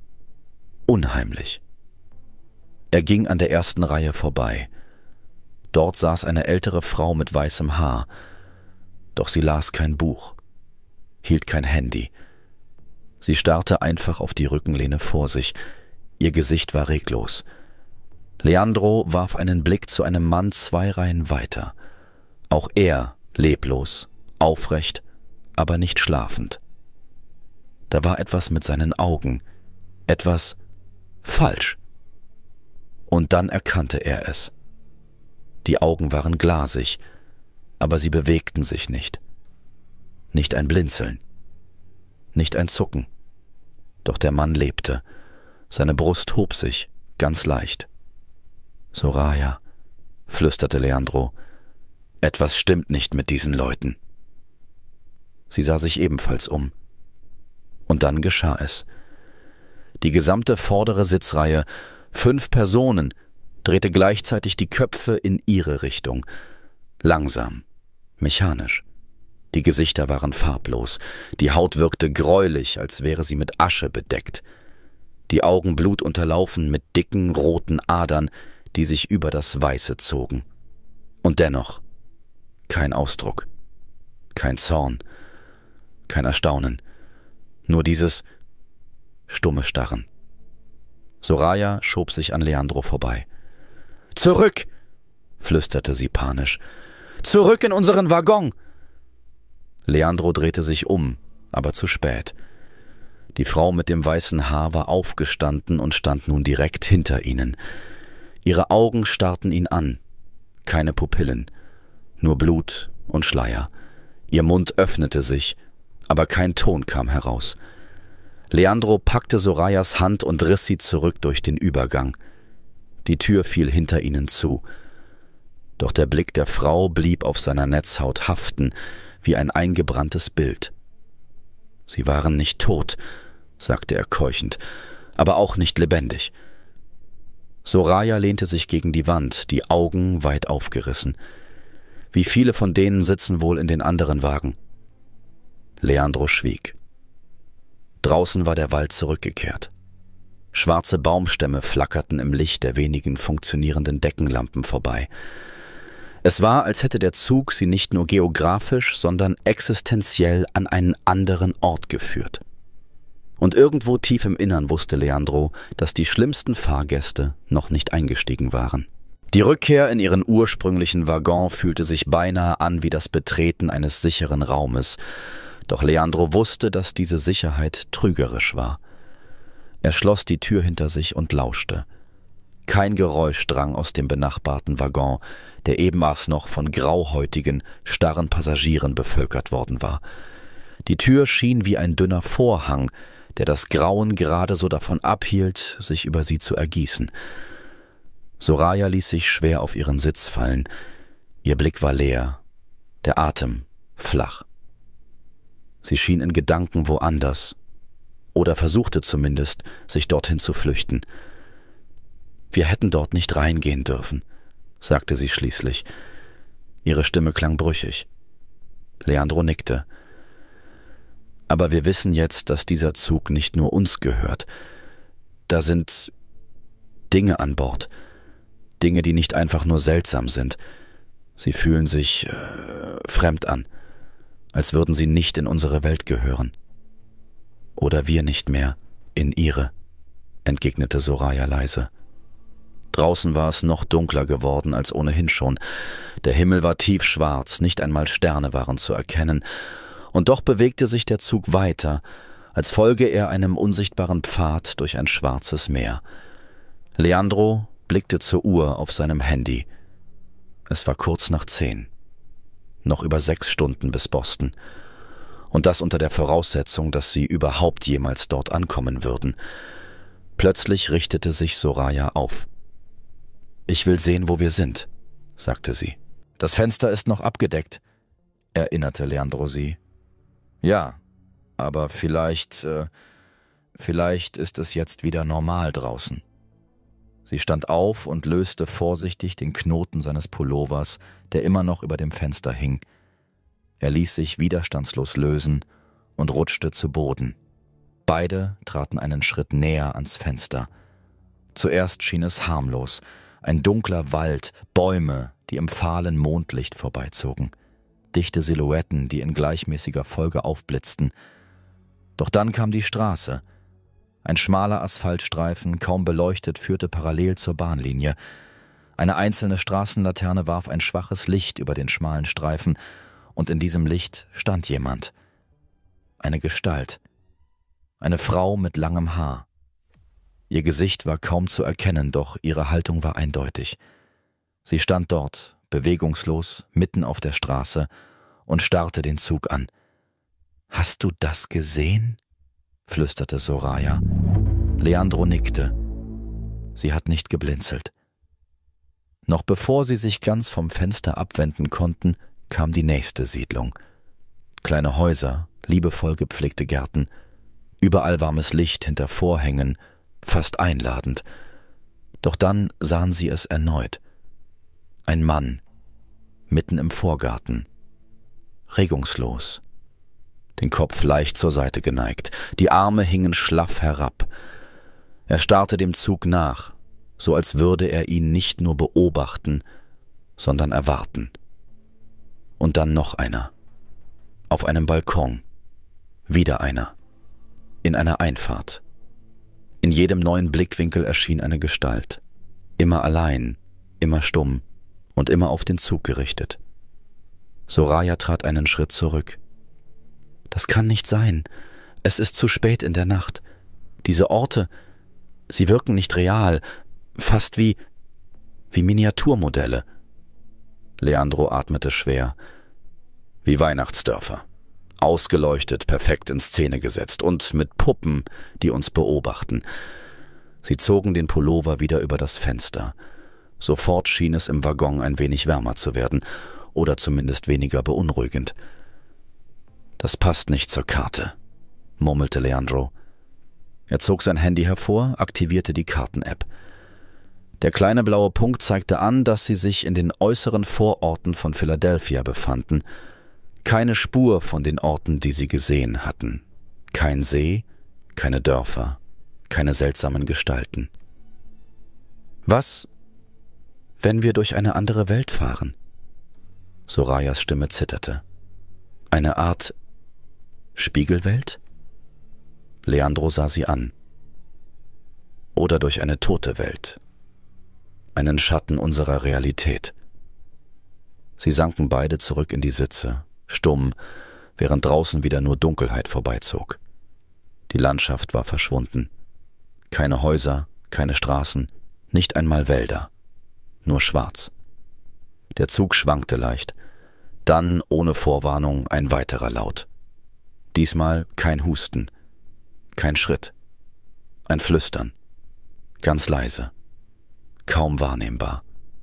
unheimlich. Er ging an der ersten Reihe vorbei. Dort saß eine ältere Frau mit weißem Haar. Doch sie las kein Buch, hielt kein Handy. Sie starrte einfach auf die Rückenlehne vor sich. Ihr Gesicht war reglos. Leandro warf einen Blick zu einem Mann zwei Reihen weiter. Auch er leblos, aufrecht, aber nicht schlafend. Da war etwas mit seinen Augen, etwas falsch. Und dann erkannte er es. Die Augen waren glasig, aber sie bewegten sich nicht. Nicht ein Blinzeln, nicht ein Zucken. Doch der Mann lebte. Seine Brust hob sich, ganz leicht. »Soraya«, flüsterte Leandro, »etwas stimmt nicht mit diesen Leuten.« Sie sah sich ebenfalls um. Und dann geschah es. Die gesamte vordere Sitzreihe, fünf Personen, drehte gleichzeitig die Köpfe in ihre Richtung. Langsam, mechanisch. Die Gesichter waren farblos, die Haut wirkte gräulich, als wäre sie mit Asche bedeckt. Die Augen blutunterlaufen mit dicken, roten Adern, die sich über das Weiße zogen. Und dennoch kein Ausdruck, kein Zorn, kein Erstaunen, nur dieses stumme Starren. Soraya schob sich an Leandro vorbei. »Zurück«, flüsterte sie panisch. »Zurück in unseren Waggon!« Leandro drehte sich um, aber zu spät. Die Frau mit dem weißen Haar war aufgestanden und stand nun direkt hinter ihnen. Ihre Augen starrten ihn an, keine Pupillen, nur Blut und Schleier. Ihr Mund öffnete sich, aber kein Ton kam heraus. Leandro packte Sorayas Hand und riss sie zurück durch den Übergang. Die Tür fiel hinter ihnen zu. Doch der Blick der Frau blieb auf seiner Netzhaut haften, wie ein eingebranntes Bild. »Sie waren nicht tot«, sagte er keuchend, »aber auch nicht lebendig.« Soraya lehnte sich gegen die Wand, die Augen weit aufgerissen. Wie viele von denen sitzen wohl in den anderen Wagen? Leandro schwieg. Draußen war der Wald zurückgekehrt. Schwarze Baumstämme flackerten im Licht der wenigen funktionierenden Deckenlampen vorbei. Es war, als hätte der Zug sie nicht nur geografisch, sondern existenziell an einen anderen Ort geführt. Und irgendwo tief im Innern wusste Leandro, dass die schlimmsten Fahrgäste noch nicht eingestiegen waren. Die Rückkehr in ihren ursprünglichen Waggon fühlte sich beinahe an wie das Betreten eines sicheren Raumes. Doch Leandro wusste, dass diese Sicherheit trügerisch war. Er schloss die Tür hinter sich und lauschte. Kein Geräusch drang aus dem benachbarten Waggon, der eben erst noch von grauhäutigen, starren Passagieren bevölkert worden war. Die Tür schien wie ein dünner Vorhang, der das Grauen gerade so davon abhielt, sich über sie zu ergießen. Soraya ließ sich schwer auf ihren Sitz fallen. Ihr Blick war leer, der Atem flach. Sie schien in Gedanken woanders, oder versuchte zumindest, sich dorthin zu flüchten. »Wir hätten dort nicht reingehen dürfen«, sagte sie schließlich. Ihre Stimme klang brüchig. Leandro nickte. »Aber wir wissen jetzt, dass dieser Zug nicht nur uns gehört. Da sind Dinge an Bord. Dinge, die nicht einfach nur seltsam sind. Sie fühlen sich äh, fremd an, als würden sie nicht in unsere Welt gehören. Oder wir nicht mehr in ihre«, entgegnete Soraya leise. Draußen war es noch dunkler geworden als ohnehin schon. Der Himmel war tiefschwarz, nicht einmal Sterne waren zu erkennen. Und doch bewegte sich der Zug weiter, als folge er einem unsichtbaren Pfad durch ein schwarzes Meer. Leandro blickte zur Uhr auf seinem Handy. Es war kurz nach zehn. Noch über sechs Stunden bis Boston. Und das unter der Voraussetzung, dass sie überhaupt jemals dort ankommen würden. Plötzlich richtete sich Soraya auf. »Ich will sehen, wo wir sind«, sagte sie. »Das Fenster ist noch abgedeckt«, erinnerte Leandro sie. »Ja, aber vielleicht, äh, vielleicht ist es jetzt wieder normal draußen.« Sie stand auf und löste vorsichtig den Knoten seines Pullovers, der immer noch über dem Fenster hing. Er ließ sich widerstandslos lösen und rutschte zu Boden. Beide traten einen Schritt näher ans Fenster. Zuerst schien es harmlos, ein dunkler Wald, Bäume, die im fahlen Mondlicht vorbeizogen, dichte Silhouetten, die in gleichmäßiger Folge aufblitzten. Doch dann kam die Straße. Ein schmaler Asphaltstreifen, kaum beleuchtet, führte parallel zur Bahnlinie. Eine einzelne Straßenlaterne warf ein schwaches Licht über den schmalen Streifen, und in diesem Licht stand jemand. Eine Gestalt. Eine Frau mit langem Haar. Ihr Gesicht war kaum zu erkennen, doch ihre Haltung war eindeutig. Sie stand dort, bewegungslos, mitten auf der Straße und starrte den Zug an. »Hast du das gesehen?« flüsterte Soraya. Leandro nickte. Sie hat nicht geblinzelt. Noch bevor sie sich ganz vom Fenster abwenden konnten, kam die nächste Siedlung. Kleine Häuser, liebevoll gepflegte Gärten, überall warmes Licht hinter Vorhängen, fast einladend. Doch dann sahen sie es erneut. Ein Mann, mitten im Vorgarten, regungslos, den Kopf leicht zur Seite geneigt, die Arme hingen schlaff herab. Er starrte dem Zug nach, so als würde er ihn nicht nur beobachten, sondern erwarten. Und dann noch einer. Auf einem Balkon. Wieder einer. In einer Einfahrt. In jedem neuen Blickwinkel erschien eine Gestalt. Immer allein, immer stumm und immer auf den Zug gerichtet. Soraya trat einen Schritt zurück. Das kann nicht sein. Es ist zu spät in der Nacht. Diese Orte, sie wirken nicht real, fast wie, wie Miniaturmodelle. Leandro atmete schwer. Wie Weihnachtsdörfer. Ausgeleuchtet, perfekt in Szene gesetzt und mit Puppen, die uns beobachten. Sie zogen den Pullover wieder über das Fenster. Sofort schien es im Waggon ein wenig wärmer zu werden, oder zumindest weniger beunruhigend. »Das passt nicht zur Karte«, murmelte Leandro. Er zog sein Handy hervor, aktivierte die Karten-App. Der kleine blaue Punkt zeigte an, dass sie sich in den äußeren Vororten von Philadelphia befanden. Keine Spur von den Orten, die sie gesehen hatten. Kein See, keine Dörfer, keine seltsamen Gestalten. »Was, wenn wir durch eine andere Welt fahren?« Sorayas Stimme zitterte. »Eine Art Spiegelwelt?« Leandro sah sie an. »Oder durch eine tote Welt. Einen Schatten unserer Realität.« Sie sanken beide zurück in die Sitze, stumm, während draußen wieder nur Dunkelheit vorbeizog. Die Landschaft war verschwunden. Keine Häuser, keine Straßen, nicht einmal Wälder. Nur schwarz. Der Zug schwankte leicht. Dann, ohne Vorwarnung, ein weiterer Laut. Diesmal kein Husten, kein Schritt, ein Flüstern, ganz leise, kaum wahrnehmbar.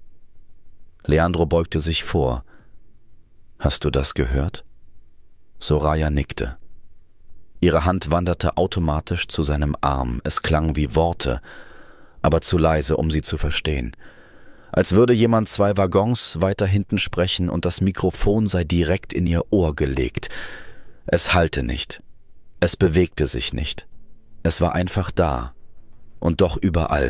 Leandro beugte sich vor. »Hast du das gehört?« Soraya nickte. Ihre Hand wanderte automatisch zu seinem Arm. Es klang wie Worte, aber zu leise, um sie zu verstehen. Als würde jemand zwei Waggons weiter hinten sprechen und das Mikrofon sei direkt in ihr Ohr gelegt. Es hallte nicht. Es bewegte sich nicht. Es war einfach da. Und doch überall.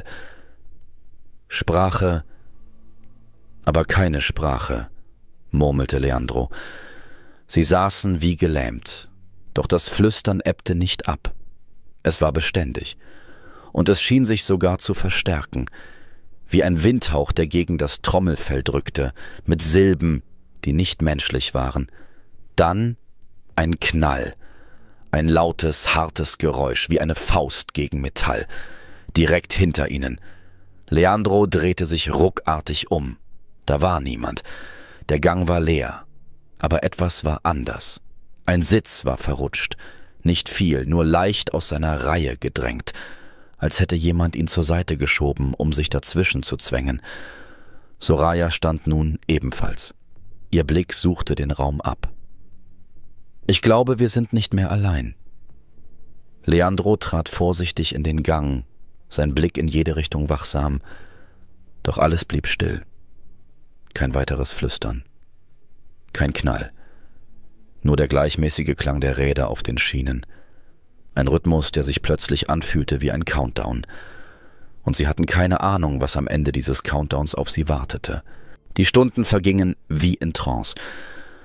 Sprache, aber keine Sprache, murmelte Leandro. Sie saßen wie gelähmt. Doch das Flüstern ebbte nicht ab. Es war beständig. Und es schien sich sogar zu verstärken. Wie ein Windhauch, der gegen das Trommelfell drückte, mit Silben, die nicht menschlich waren. Dann ein Knall, ein lautes, hartes Geräusch, wie eine Faust gegen Metall, direkt hinter ihnen. Leandro drehte sich ruckartig um. Da war niemand. Der Gang war leer. Aber etwas war anders. Ein Sitz war verrutscht. Nicht viel, nur leicht aus seiner Reihe gedrängt, als hätte jemand ihn zur Seite geschoben, um sich dazwischen zu zwängen. Soraya stand nun ebenfalls. Ihr Blick suchte den Raum ab. »Ich glaube, wir sind nicht mehr allein.« Leandro trat vorsichtig in den Gang, sein Blick in jede Richtung wachsam. Doch alles blieb still. Kein weiteres Flüstern. Kein Knall. Nur der gleichmäßige Klang der Räder auf den Schienen. Ein Rhythmus, der sich plötzlich anfühlte wie ein Countdown. Und sie hatten keine Ahnung, was am Ende dieses Countdowns auf sie wartete. Die Stunden vergingen wie in Trance.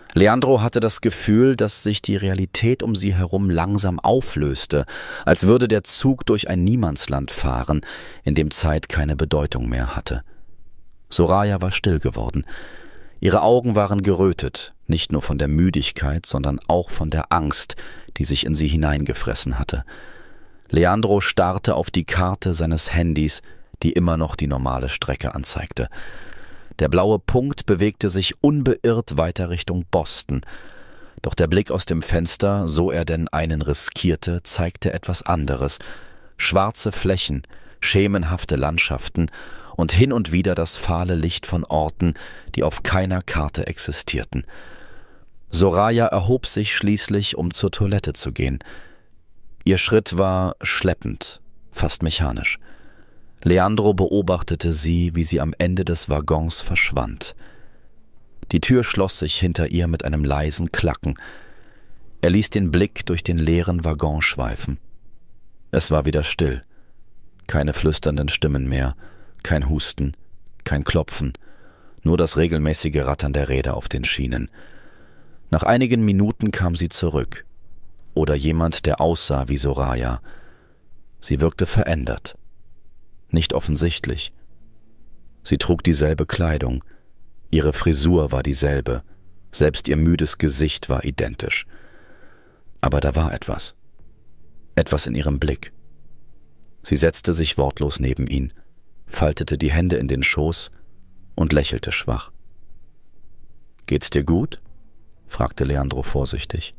Leandro hatte das Gefühl, dass sich die Realität um sie herum langsam auflöste, als würde der Zug durch ein Niemandsland fahren, in dem Zeit keine Bedeutung mehr hatte. Soraya war still geworden. Ihre Augen waren gerötet, nicht nur von der Müdigkeit, sondern auch von der Angst, die sich in sie hineingefressen hatte. Leandro starrte auf die Karte seines Handys, die immer noch die normale Strecke anzeigte. Der blaue Punkt bewegte sich unbeirrt weiter Richtung Boston. Doch der Blick aus dem Fenster, so er denn einen riskierte, zeigte etwas anderes. Schwarze Flächen, schemenhafte Landschaften und hin und wieder das fahle Licht von Orten, die auf keiner Karte existierten. Soraya erhob sich schließlich, um zur Toilette zu gehen. Ihr Schritt war schleppend, fast mechanisch. Leandro beobachtete sie, wie sie am Ende des Waggons verschwand. Die Tür schloss sich hinter ihr mit einem leisen Klacken. Er ließ den Blick durch den leeren Waggon schweifen. Es war wieder still. Keine flüsternden Stimmen mehr, kein Husten, kein Klopfen, nur das regelmäßige Rattern der Räder auf den Schienen. Nach einigen Minuten kam sie zurück. Oder jemand, der aussah wie Soraya. Sie wirkte verändert. Nicht offensichtlich. Sie trug dieselbe Kleidung, ihre Frisur war dieselbe, selbst ihr müdes Gesicht war identisch. Aber da war etwas. Etwas in ihrem Blick. Sie setzte sich wortlos neben ihn, faltete die Hände in den Schoß und lächelte schwach. »Geht's dir gut?« fragte Leandro vorsichtig.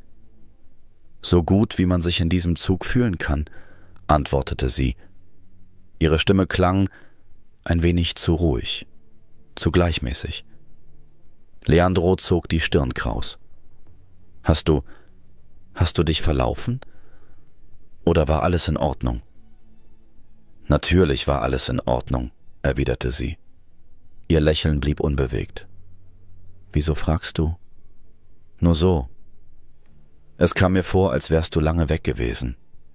»So gut, wie man sich in diesem Zug fühlen kann«, antwortete sie. Ihre Stimme klang ein wenig zu ruhig, zu gleichmäßig. Leandro zog die Stirn kraus. »Hast du, hast du dich verlaufen? Oder war alles in Ordnung?« »Natürlich war alles in Ordnung«, erwiderte sie. Ihr Lächeln blieb unbewegt. »Wieso fragst du?« »Nur so. Es kam mir vor, als wärst du lange weg gewesen.«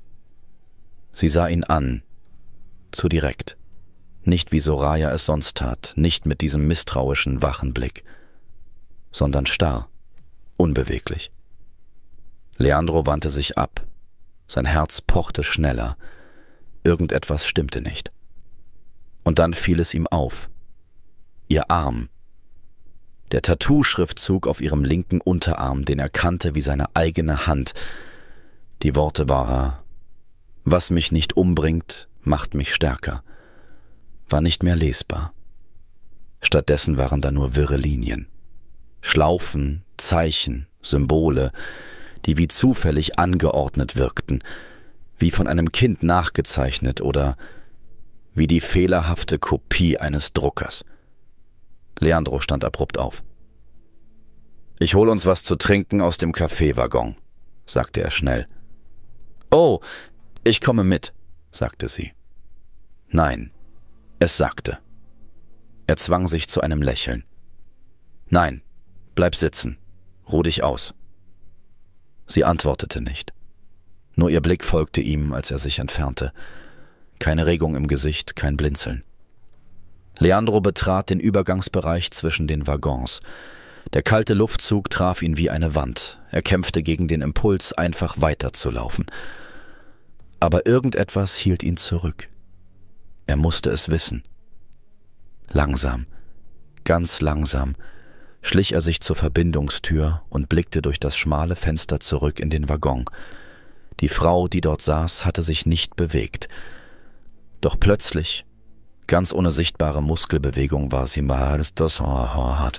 Sie sah ihn an, zu direkt. Nicht wie Soraya es sonst tat, nicht mit diesem misstrauischen, wachen Blick, sondern starr, unbeweglich. Leandro wandte sich ab. Sein Herz pochte schneller. Irgendetwas stimmte nicht. Und dann fiel es ihm auf. Ihr Arm. Der Tattoo-Schriftzug auf ihrem linken Unterarm, den er kannte wie seine eigene Hand. Die Worte waren: »Was mich nicht umbringt, macht mich stärker«, war nicht mehr lesbar. Stattdessen waren da nur wirre Linien. Schlaufen, Zeichen, Symbole, die wie zufällig angeordnet wirkten, wie von einem Kind nachgezeichnet oder wie die fehlerhafte Kopie eines Druckers. Leandro stand abrupt auf. »Ich hol uns was zu trinken aus dem Kaffeewaggon«, sagte er schnell. »Oh, ich komme mit«, sagte sie. Nein, es sagte. Er zwang sich zu einem Lächeln. »Nein, bleib sitzen, ruh dich aus.« Sie antwortete nicht. Nur ihr Blick folgte ihm, als er sich entfernte. Keine Regung im Gesicht, kein Blinzeln. Leandro betrat den Übergangsbereich zwischen den Waggons. Der kalte Luftzug traf ihn wie eine Wand. Er kämpfte gegen den Impuls, einfach weiterzulaufen. Aber irgendetwas hielt ihn zurück. Er musste es wissen. Langsam, ganz langsam, schlich er sich zur Verbindungstür und blickte durch das schmale Fenster zurück in den Waggon. Die Frau, die dort saß, hatte sich nicht bewegt. Doch plötzlich, ganz ohne sichtbare Muskelbewegung, war sie mal das hat,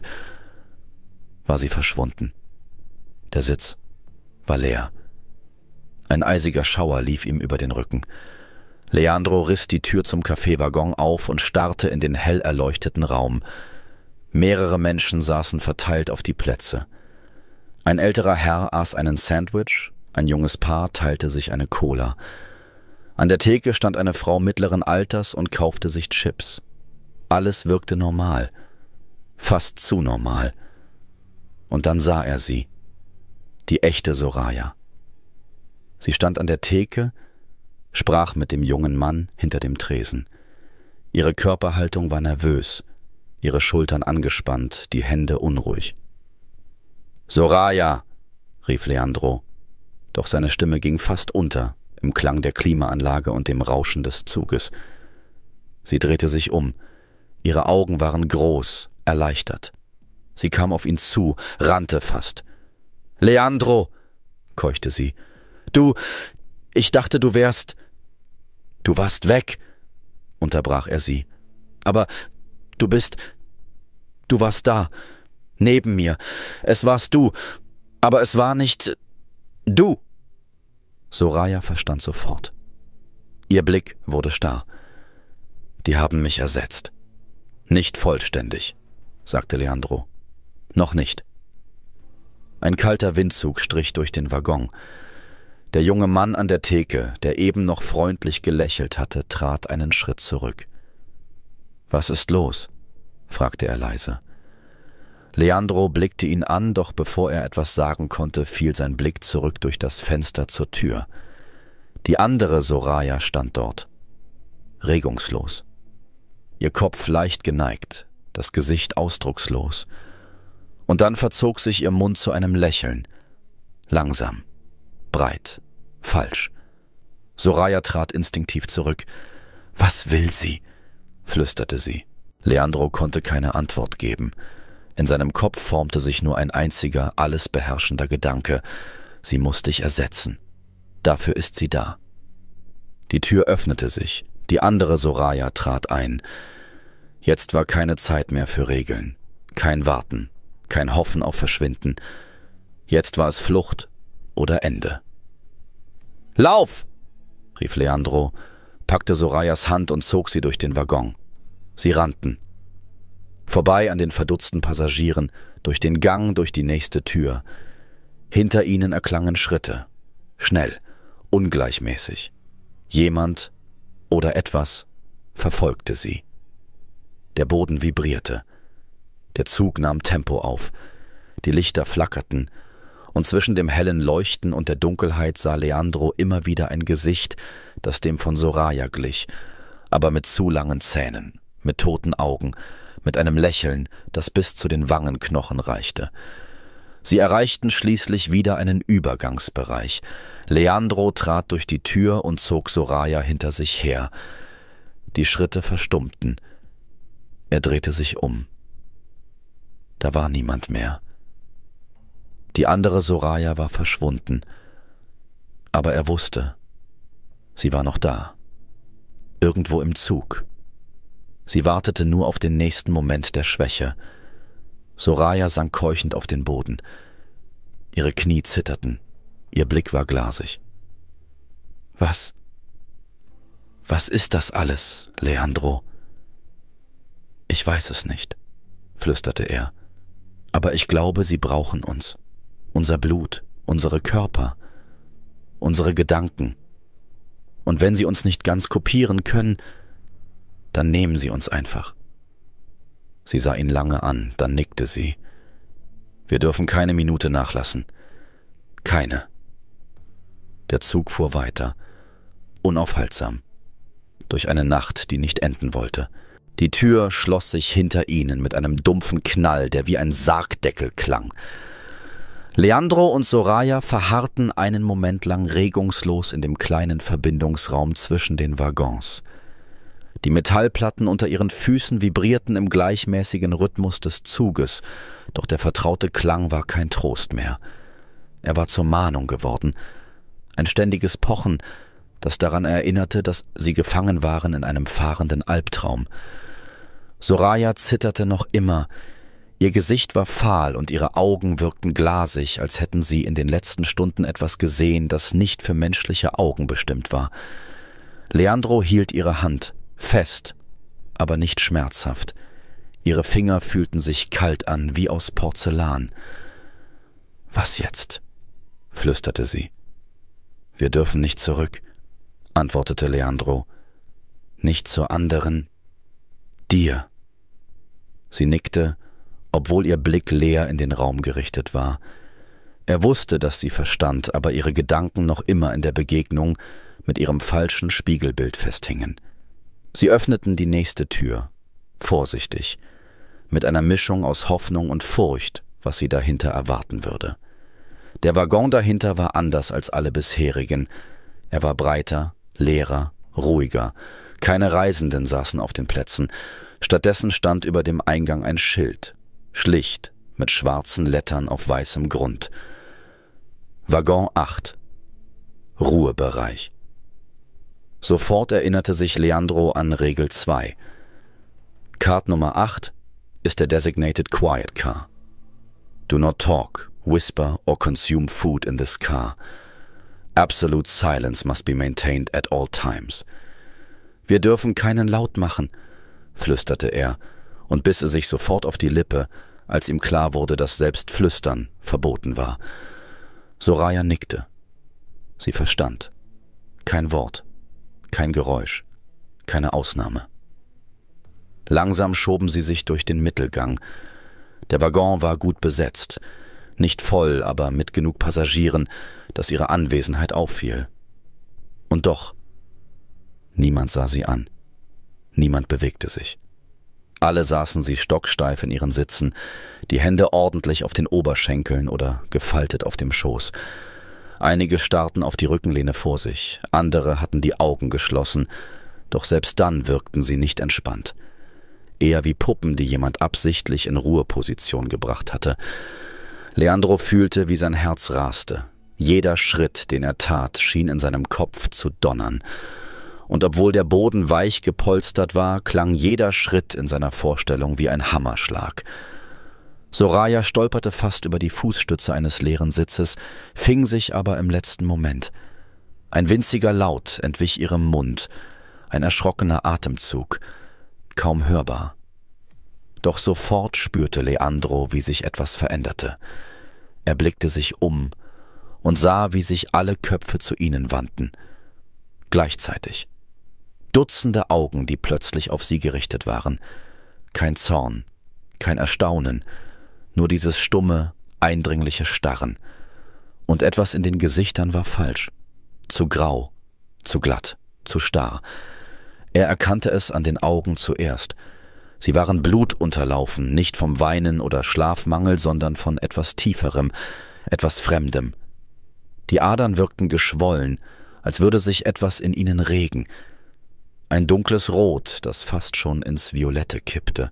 war sie verschwunden. Der Sitz war leer. Ein eisiger Schauer lief ihm über den Rücken. Leandro riss die Tür zum Kaffeewaggon auf und starrte in den hell erleuchteten Raum. Mehrere Menschen saßen verteilt auf die Plätze. Ein älterer Herr aß einen Sandwich, ein junges Paar teilte sich eine Cola. An der Theke stand eine Frau mittleren Alters und kaufte sich Chips. Alles wirkte normal, fast zu normal. Und dann sah er sie, die echte Soraya. Sie stand an der Theke, sprach mit dem jungen Mann hinter dem Tresen. Ihre Körperhaltung war nervös, ihre Schultern angespannt, die Hände unruhig. »Soraya«, rief Leandro, doch seine Stimme ging fast unter im Klang der Klimaanlage und dem Rauschen des Zuges. Sie drehte sich um. Ihre Augen waren groß, erleichtert. Sie kam auf ihn zu, rannte fast. »Leandro«, keuchte sie, »du, ich dachte, du wärst...« »Du warst weg«, unterbrach er sie. »Aber du bist... Du warst da, neben mir. Es warst du, aber es war nicht... du.« Soraya verstand sofort. Ihr Blick wurde starr. »Die haben mich ersetzt.« »Nicht vollständig«, sagte Leandro. »Noch nicht.« Ein kalter Windzug strich durch den Waggon. Der junge Mann an der Theke, der eben noch freundlich gelächelt hatte, trat einen Schritt zurück. »Was ist los?« fragte er leise. Leandro blickte ihn an, doch bevor er etwas sagen konnte, fiel sein Blick zurück durch das Fenster zur Tür. Die andere Soraya stand dort, regungslos. Ihr Kopf leicht geneigt, das Gesicht ausdruckslos. Und dann verzog sich ihr Mund zu einem Lächeln. Langsam, breit, falsch. Soraya trat instinktiv zurück. »Was will sie?« flüsterte sie. Leandro konnte keine Antwort geben. In seinem Kopf formte sich nur ein einziger, alles beherrschender Gedanke. Sie muss dich ersetzen. Dafür ist sie da. Die Tür öffnete sich. Die andere Soraya trat ein. Jetzt war keine Zeit mehr für Regeln. Kein Warten, kein Hoffen auf Verschwinden. Jetzt war es Flucht oder Ende. »Lauf!« rief Leandro, packte Sorayas Hand und zog sie durch den Waggon. Sie rannten. Vorbei an den verdutzten Passagieren, durch den Gang, durch die nächste Tür. Hinter ihnen erklangen Schritte. Schnell, ungleichmäßig. Jemand oder etwas verfolgte sie. Der Boden vibrierte. Der Zug nahm Tempo auf. Die Lichter flackerten. Und zwischen dem hellen Leuchten und der Dunkelheit sah Leandro immer wieder ein Gesicht, das dem von Soraya glich, aber mit zu langen Zähnen, mit toten Augen, mit einem Lächeln, das bis zu den Wangenknochen reichte. Sie erreichten schließlich wieder einen Übergangsbereich. Leandro trat durch die Tür und zog Soraya hinter sich her. Die Schritte verstummten. Er drehte sich um. Da war niemand mehr. Die andere Soraya war verschwunden. Aber er wusste, sie war noch da. Irgendwo im Zug. Sie wartete nur auf den nächsten Moment der Schwäche. Soraya sank keuchend auf den Boden. Ihre Knie zitterten. Ihr Blick war glasig. »Was? Was ist das alles, Leandro?« »Ich weiß es nicht«, flüsterte er. »Aber ich glaube, sie brauchen uns. Unser Blut, unsere Körper, unsere Gedanken. Und wenn sie uns nicht ganz kopieren können, dann nehmen sie uns einfach.« Sie sah ihn lange an, dann nickte sie. »Wir dürfen keine Minute nachlassen. Keine.« Der Zug fuhr weiter, unaufhaltsam, durch eine Nacht, die nicht enden wollte. Die Tür schloss sich hinter ihnen mit einem dumpfen Knall, der wie ein Sargdeckel klang. Leandro und Soraya verharrten einen Moment lang regungslos in dem kleinen Verbindungsraum zwischen den Waggons. Die Metallplatten unter ihren Füßen vibrierten im gleichmäßigen Rhythmus des Zuges, doch der vertraute Klang war kein Trost mehr. Er war zur Mahnung geworden, ein ständiges Pochen, das daran erinnerte, dass sie gefangen waren in einem fahrenden Albtraum. Soraya zitterte noch immer. Ihr Gesicht war fahl und ihre Augen wirkten glasig, als hätten sie in den letzten Stunden etwas gesehen, das nicht für menschliche Augen bestimmt war. Leandro hielt ihre Hand, fest, aber nicht schmerzhaft. Ihre Finger fühlten sich kalt an, wie aus Porzellan. »Was jetzt?« flüsterte sie. »Wir dürfen nicht zurück«, antwortete Leandro. »Nicht zur anderen, dir.« Sie nickte, obwohl ihr Blick leer in den Raum gerichtet war. Er wusste, dass sie verstand, aber ihre Gedanken noch immer in der Begegnung mit ihrem falschen Spiegelbild festhingen. Sie öffneten die nächste Tür, vorsichtig, mit einer Mischung aus Hoffnung und Furcht, was sie dahinter erwarten würde. Der Waggon dahinter war anders als alle bisherigen. Er war breiter, leerer, ruhiger. Keine Reisenden saßen auf den Plätzen. Stattdessen stand über dem Eingang ein Schild, schlicht, mit schwarzen Lettern auf weißem Grund. Waggon acht. Ruhebereich. Sofort erinnerte sich Leandro an Regel zwei. Card Nummer acht ist der Designated Quiet Car. Do not talk, whisper or consume food in this car. Absolute silence must be maintained at all times. Wir dürfen keinen Laut machen, flüsterte er und biss es sich sofort auf die Lippe, als ihm klar wurde, dass selbst Flüstern verboten war. Soraya nickte. Sie verstand. Kein Wort, kein Geräusch, keine Ausnahme. Langsam schoben sie sich durch den Mittelgang. Der Waggon war gut besetzt, nicht voll, aber mit genug Passagieren, dass ihre Anwesenheit auffiel. Und doch, niemand sah sie an. Niemand bewegte sich. Alle saßen sie stocksteif in ihren Sitzen, die Hände ordentlich auf den Oberschenkeln oder gefaltet auf dem Schoß. Einige starrten auf die Rückenlehne vor sich, andere hatten die Augen geschlossen, doch selbst dann wirkten sie nicht entspannt. Eher wie Puppen, die jemand absichtlich in Ruheposition gebracht hatte. Leandro fühlte, wie sein Herz raste. Jeder Schritt, den er tat, schien in seinem Kopf zu donnern. Und obwohl der Boden weich gepolstert war, klang jeder Schritt in seiner Vorstellung wie ein Hammerschlag. Soraya stolperte fast über die Fußstütze eines leeren Sitzes, fing sich aber im letzten Moment. Ein winziger Laut entwich ihrem Mund, ein erschrockener Atemzug, kaum hörbar. Doch sofort spürte Leandro, wie sich etwas veränderte. Er blickte sich um und sah, wie sich alle Köpfe zu ihnen wandten. Gleichzeitig. Dutzende Augen, die plötzlich auf sie gerichtet waren. Kein Zorn, kein Erstaunen, nur dieses stumme, eindringliche Starren. Und etwas in den Gesichtern war falsch. Zu grau, zu glatt, zu starr. Er erkannte es an den Augen zuerst. Sie waren blutunterlaufen, nicht vom Weinen oder Schlafmangel, sondern von etwas Tieferem, etwas Fremdem. Die Adern wirkten geschwollen, als würde sich etwas in ihnen regen. Ein dunkles Rot, das fast schon ins Violette kippte.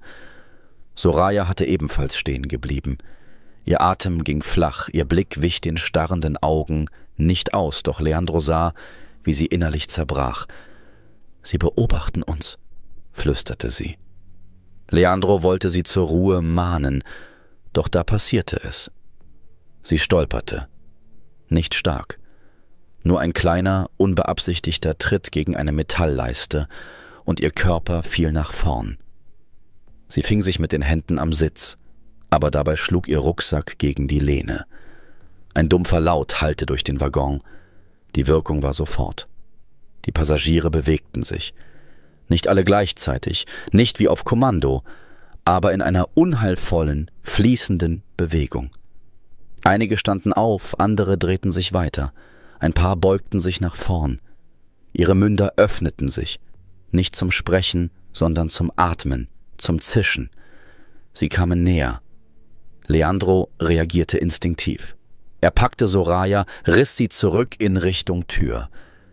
Soraya hatte ebenfalls stehen geblieben. Ihr Atem ging flach, ihr Blick wich den starrenden Augen nicht aus, doch Leandro sah, wie sie innerlich zerbrach. »Sie beobachten uns«, flüsterte sie. Leandro wollte sie zur Ruhe mahnen, doch da passierte es. Sie stolperte. Nicht stark. Nur ein kleiner, unbeabsichtigter Tritt gegen eine Metallleiste, und ihr Körper fiel nach vorn. Sie fing sich mit den Händen am Sitz, aber dabei schlug ihr Rucksack gegen die Lehne. Ein dumpfer Laut hallte durch den Waggon. Die Wirkung war sofort. Die Passagiere bewegten sich. Nicht alle gleichzeitig, nicht wie auf Kommando, aber in einer unheilvollen, fließenden Bewegung. Einige standen auf, andere drehten sich weiter. Ein paar beugten sich nach vorn. Ihre Münder öffneten sich, nicht zum Sprechen, sondern zum Atmen, zum Zischen. Sie kamen näher. Leandro reagierte instinktiv. Er packte Soraya, riss sie zurück in Richtung Tür.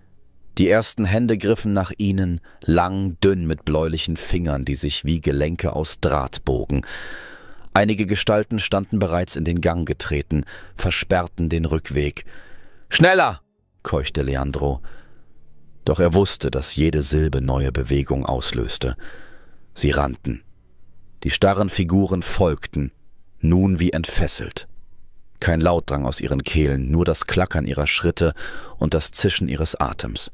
Die ersten Hände griffen nach ihnen, lang, dünn mit bläulichen Fingern, die sich wie Gelenke aus Draht bogen. Einige Gestalten standen bereits in den Gang getreten, versperrten den Rückweg. »Schneller!« keuchte Leandro. Doch er wusste, dass jede Silbe neue Bewegung auslöste. Sie rannten. Die starren Figuren folgten, nun wie entfesselt. Kein Laut drang aus ihren Kehlen, nur das Klackern ihrer Schritte und das Zischen ihres Atems.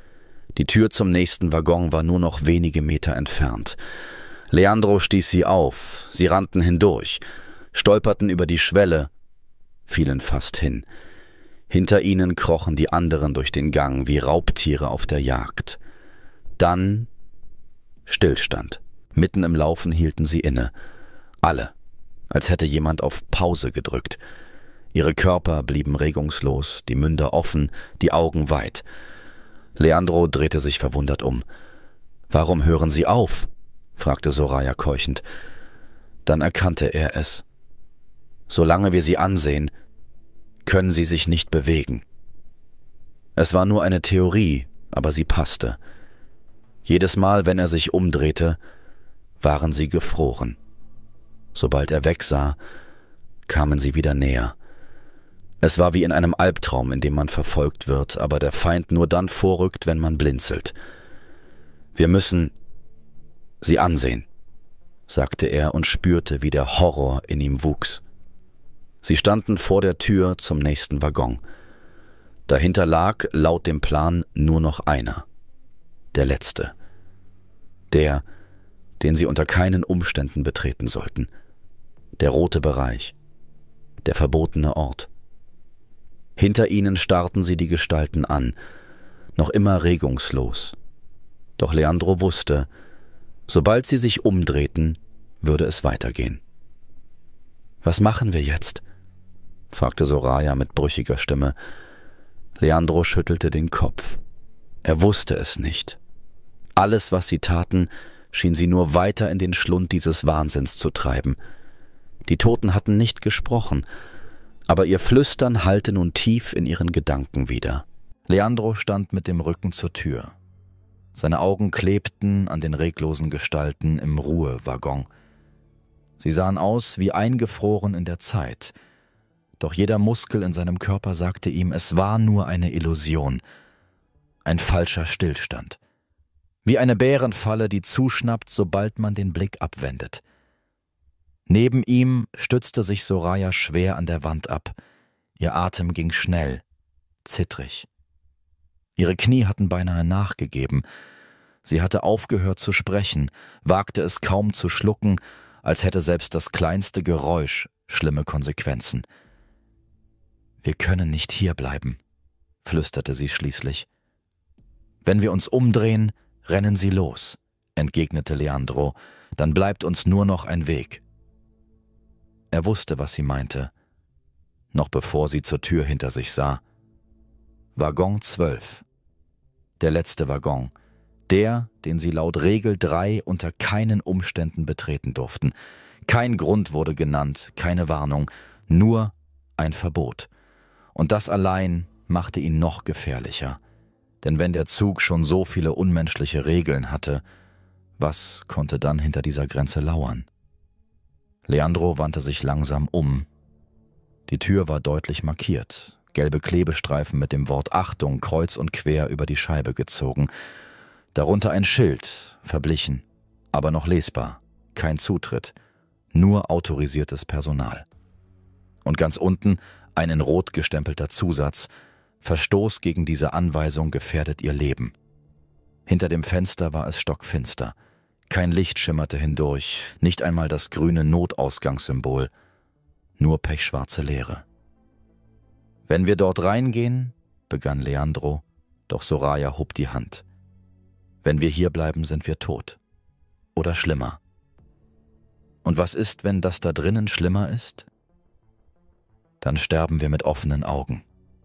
Die Tür zum nächsten Waggon war nur noch wenige Meter entfernt. Leandro stieß sie auf, sie rannten hindurch, stolperten über die Schwelle, fielen fast hin. Hinter ihnen krochen die anderen durch den Gang wie Raubtiere auf der Jagd. Dann Stillstand. Mitten im Laufen hielten sie inne. Alle, als hätte jemand auf Pause gedrückt. Ihre Körper blieben regungslos, die Münder offen, die Augen weit. Leandro drehte sich verwundert um. »Warum hören Sie auf?« fragte Soraya keuchend. Dann erkannte er es. Solange wir sie ansehen, können sie sich nicht bewegen. Es war nur eine Theorie, aber sie passte. Jedes Mal, wenn er sich umdrehte, waren sie gefroren. Sobald er wegsah, kamen sie wieder näher. Es war wie in einem Albtraum, in dem man verfolgt wird, aber der Feind nur dann vorrückt, wenn man blinzelt. Wir müssen sie ansehen, sagte er und spürte, wie der Horror in ihm wuchs. Sie standen vor der Tür zum nächsten Waggon. Dahinter lag, laut dem Plan, nur noch einer. Der letzte. Der, den sie unter keinen Umständen betreten sollten. Der rote Bereich. Der verbotene Ort. Hinter ihnen starrten sie die Gestalten an, noch immer regungslos. Doch Leandro wusste, sobald sie sich umdrehten, würde es weitergehen. »Was machen wir jetzt?« fragte Soraya mit brüchiger Stimme. Leandro schüttelte den Kopf. Er wusste es nicht. Alles, was sie taten, schien sie nur weiter in den Schlund dieses Wahnsinns zu treiben. Die Toten hatten nicht gesprochen, aber ihr Flüstern hallte nun tief in ihren Gedanken wieder. Leandro stand mit dem Rücken zur Tür. Seine Augen klebten an den reglosen Gestalten im Ruhewaggon. Sie sahen aus wie eingefroren in der Zeit, doch jeder Muskel in seinem Körper sagte ihm, es war nur eine Illusion, ein falscher Stillstand. Wie eine Bärenfalle, die zuschnappt, sobald man den Blick abwendet. Neben ihm stützte sich Soraya schwer an der Wand ab. Ihr Atem ging schnell, zittrig. Ihre Knie hatten beinahe nachgegeben. Sie hatte aufgehört zu sprechen, wagte es kaum zu schlucken, als hätte selbst das kleinste Geräusch schlimme Konsequenzen. »Wir können nicht hierbleiben«, flüsterte sie schließlich. »Wenn wir uns umdrehen, rennen sie los«, entgegnete Leandro, »dann bleibt uns nur noch ein Weg.« Er wusste, was sie meinte, noch bevor sie zur Tür hinter sich sah. Waggon zwölf. Der letzte Waggon, der, den sie laut Regel drei unter keinen Umständen betreten durften. Kein Grund wurde genannt, keine Warnung, nur ein Verbot. Und das allein machte ihn noch gefährlicher. Denn wenn der Zug schon so viele unmenschliche Regeln hatte, was konnte dann hinter dieser Grenze lauern? Leandro wandte sich langsam um. Die Tür war deutlich markiert, gelbe Klebestreifen mit dem Wort Achtung kreuz und quer über die Scheibe gezogen. Darunter ein Schild, verblichen, aber noch lesbar, kein Zutritt, nur autorisiertes Personal. Und ganz unten ein in Rot gestempelter Zusatz: Verstoß gegen diese Anweisung gefährdet Ihr Leben. Hinter dem Fenster war es stockfinster. Kein Licht schimmerte hindurch, nicht einmal das grüne Notausgangssymbol, nur pechschwarze Leere. »Wenn wir dort reingehen«, begann Leandro, doch Soraya hob die Hand. »Wenn wir hier bleiben, sind wir tot. Oder schlimmer.« »Und was ist, wenn das da drinnen schlimmer ist?« »Dann sterben wir mit offenen Augen.«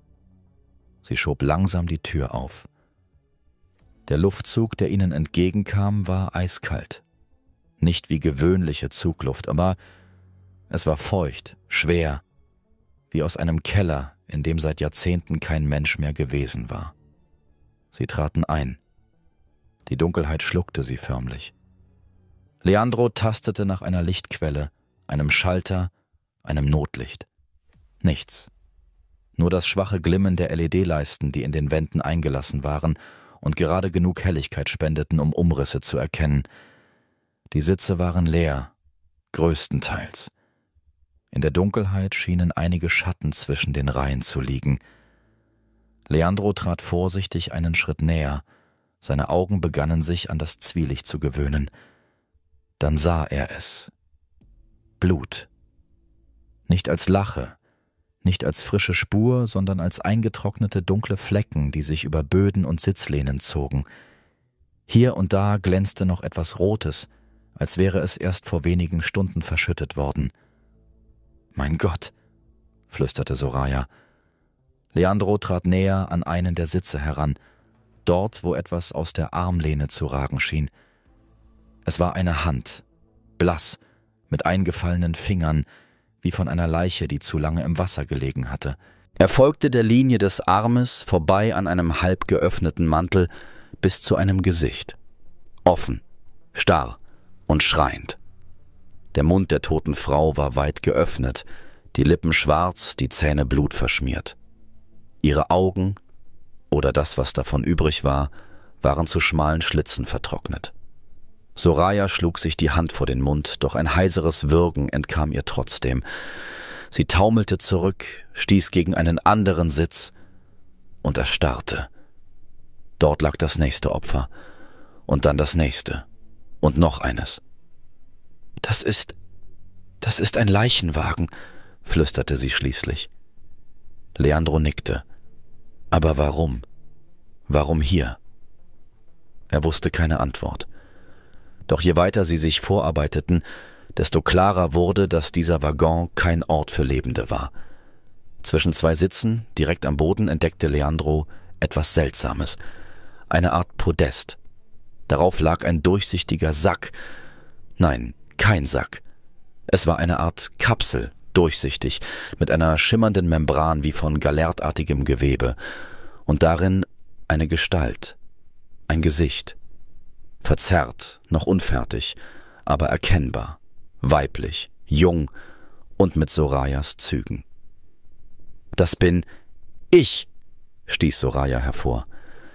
Sie schob langsam die Tür auf. Der Luftzug, der ihnen entgegenkam, war eiskalt. Nicht wie gewöhnliche Zugluft, aber es war feucht, schwer, wie aus einem Keller, in dem seit Jahrzehnten kein Mensch mehr gewesen war. Sie traten ein. Die Dunkelheit schluckte sie förmlich. Leandro tastete nach einer Lichtquelle, einem Schalter, einem Notlicht. Nichts. Nur das schwache Glimmen der L E D-Leisten, die in den Wänden eingelassen waren und gerade genug Helligkeit spendeten, um Umrisse zu erkennen. Die Sitze waren leer, größtenteils. In der Dunkelheit schienen einige Schatten zwischen den Reihen zu liegen. Leandro trat vorsichtig einen Schritt näher. Seine Augen begannen sich an das Zwielicht zu gewöhnen. Dann sah er es. Blut. Nicht als Lache, nicht als frische Spur, sondern als eingetrocknete dunkle Flecken, die sich über Böden und Sitzlehnen zogen. Hier und da glänzte noch etwas Rotes, als wäre es erst vor wenigen Stunden verschüttet worden. »Mein Gott«, flüsterte Soraya. Leandro trat näher an einen der Sitze heran, dort, wo etwas aus der Armlehne zu ragen schien. Es war eine Hand, blass, mit eingefallenen Fingern, wie von einer Leiche, die zu lange im Wasser gelegen hatte. Er folgte der Linie des Armes vorbei an einem halb geöffneten Mantel bis zu einem Gesicht. Offen, starr und schreiend. Der Mund der toten Frau war weit geöffnet, die Lippen schwarz, die Zähne blutverschmiert. Ihre Augen, oder das, was davon übrig war, waren zu schmalen Schlitzen vertrocknet. Soraya schlug sich die Hand vor den Mund, doch ein heiseres Würgen entkam ihr trotzdem. Sie taumelte zurück, stieß gegen einen anderen Sitz und erstarrte. Dort lag das nächste Opfer und dann das nächste und noch eines. »Das ist, das ist ein Leichenwagen«, flüsterte sie schließlich. Leandro nickte. Aber warum? Warum hier? Er wusste keine Antwort. Doch je weiter sie sich vorarbeiteten, desto klarer wurde, dass dieser Waggon kein Ort für Lebende war. Zwischen zwei Sitzen, direkt am Boden, entdeckte Leandro etwas Seltsames. Eine Art Podest. Darauf lag ein durchsichtiger Sack. Nein, kein Sack. Es war eine Art Kapsel, durchsichtig, mit einer schimmernden Membran wie von galertartigem Gewebe. Und darin eine Gestalt, ein Gesicht. Verzerrt, noch unfertig, aber erkennbar, weiblich, jung und mit Sorayas Zügen. »Das bin ich«, stieß Soraya hervor.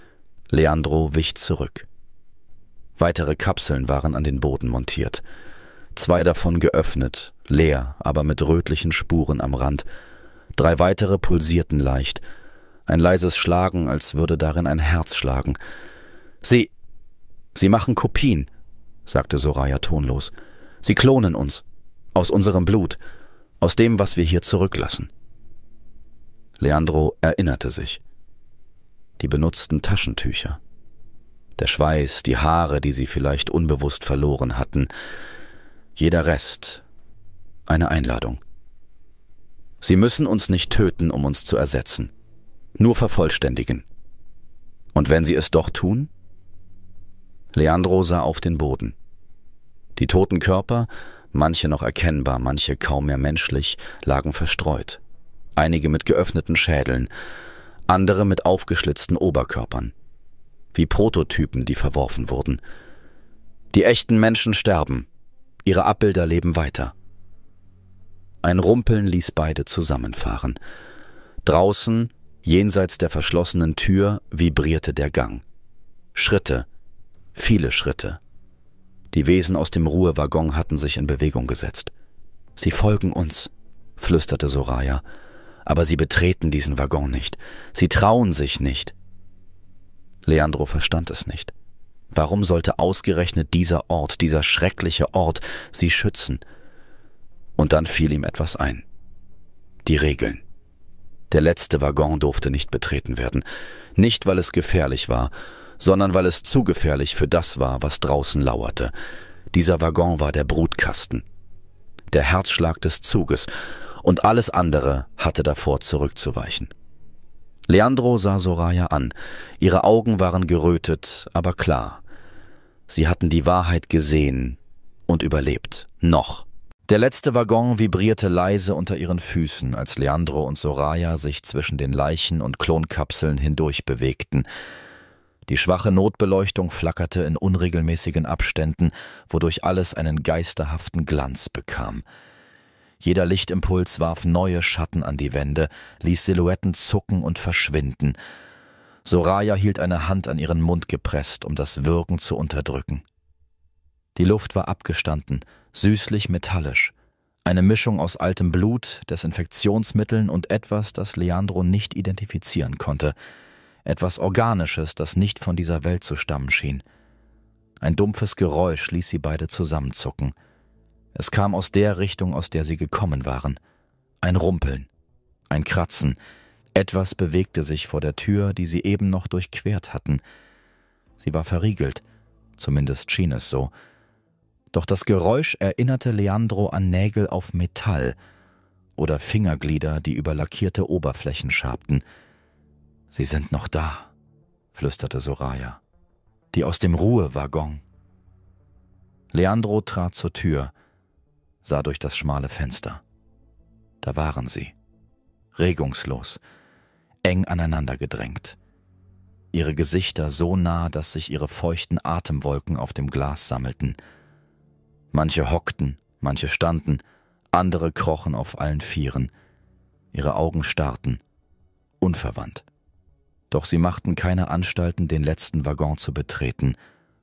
Leandro wich zurück. Weitere Kapseln waren an den Boden montiert. Zwei davon geöffnet, leer, aber mit rötlichen Spuren am Rand. Drei weitere pulsierten leicht. Ein leises Schlagen, als würde darin ein Herz schlagen. »Sie, Sie machen Kopien«, sagte Soraya tonlos. »Sie klonen uns. Aus unserem Blut. Aus dem, was wir hier zurücklassen.« Leandro erinnerte sich. Die benutzten Taschentücher. Der Schweiß, die Haare, die sie vielleicht unbewusst verloren hatten. Jeder Rest. Eine Einladung. »Sie müssen uns nicht töten, um uns zu ersetzen. Nur vervollständigen. Und wenn Sie es doch tun?« Leandro sah auf den Boden. Die toten Körper, manche noch erkennbar, manche kaum mehr menschlich, lagen verstreut. Einige mit geöffneten Schädeln, andere mit aufgeschlitzten Oberkörpern. Wie Prototypen, die verworfen wurden. Die echten Menschen sterben, ihre Abbilder leben weiter. Ein Rumpeln ließ beide zusammenfahren. Draußen, jenseits der verschlossenen Tür, vibrierte der Gang. Schritte, viele Schritte. Die Wesen aus dem Ruhewaggon hatten sich in Bewegung gesetzt. »Sie folgen uns«, flüsterte Soraya. »Aber sie betreten diesen Waggon nicht. Sie trauen sich nicht.« Leandro verstand es nicht. Warum sollte ausgerechnet dieser Ort, dieser schreckliche Ort, sie schützen? Und dann fiel ihm etwas ein. Die Regeln. Der letzte Waggon durfte nicht betreten werden. Nicht, weil es gefährlich war, sondern weil es zu gefährlich für das war, was draußen lauerte. Dieser Waggon war der Brutkasten, der Herzschlag des Zuges, und alles andere hatte davor zurückzuweichen. Leandro sah Soraya an. Ihre Augen waren gerötet, aber klar. Sie hatten die Wahrheit gesehen und überlebt. Noch. Der letzte Waggon vibrierte leise unter ihren Füßen, als Leandro und Soraya sich zwischen den Leichen und Klonkapseln hindurch bewegten. Die schwache Notbeleuchtung flackerte in unregelmäßigen Abständen, wodurch alles einen geisterhaften Glanz bekam. Jeder Lichtimpuls warf neue Schatten an die Wände, ließ Silhouetten zucken und verschwinden. Soraya hielt eine Hand an ihren Mund gepresst, um das Würgen zu unterdrücken. Die Luft war abgestanden, süßlich metallisch. Eine Mischung aus altem Blut, Desinfektionsmitteln und etwas, das Leandro nicht identifizieren konnte. Etwas Organisches, das nicht von dieser Welt zu stammen schien. Ein dumpfes Geräusch ließ sie beide zusammenzucken. Es kam aus der Richtung, aus der sie gekommen waren. Ein Rumpeln, ein Kratzen. Etwas bewegte sich vor der Tür, die sie eben noch durchquert hatten. Sie war verriegelt, zumindest schien es so. Doch das Geräusch erinnerte Leandro an Nägel auf Metall oder Fingerglieder, die über lackierte Oberflächen schabten. »Sie sind noch da«, flüsterte Soraya. »Die aus dem Ruhewaggon.« Leandro trat zur Tür, sah durch das schmale Fenster. Da waren sie, regungslos, eng aneinander gedrängt. Ihre Gesichter so nah, dass sich ihre feuchten Atemwolken auf dem Glas sammelten. Manche hockten, manche standen, andere krochen auf allen Vieren. Ihre Augen starrten, unverwandt. Doch sie machten keine Anstalten, den letzten Waggon zu betreten.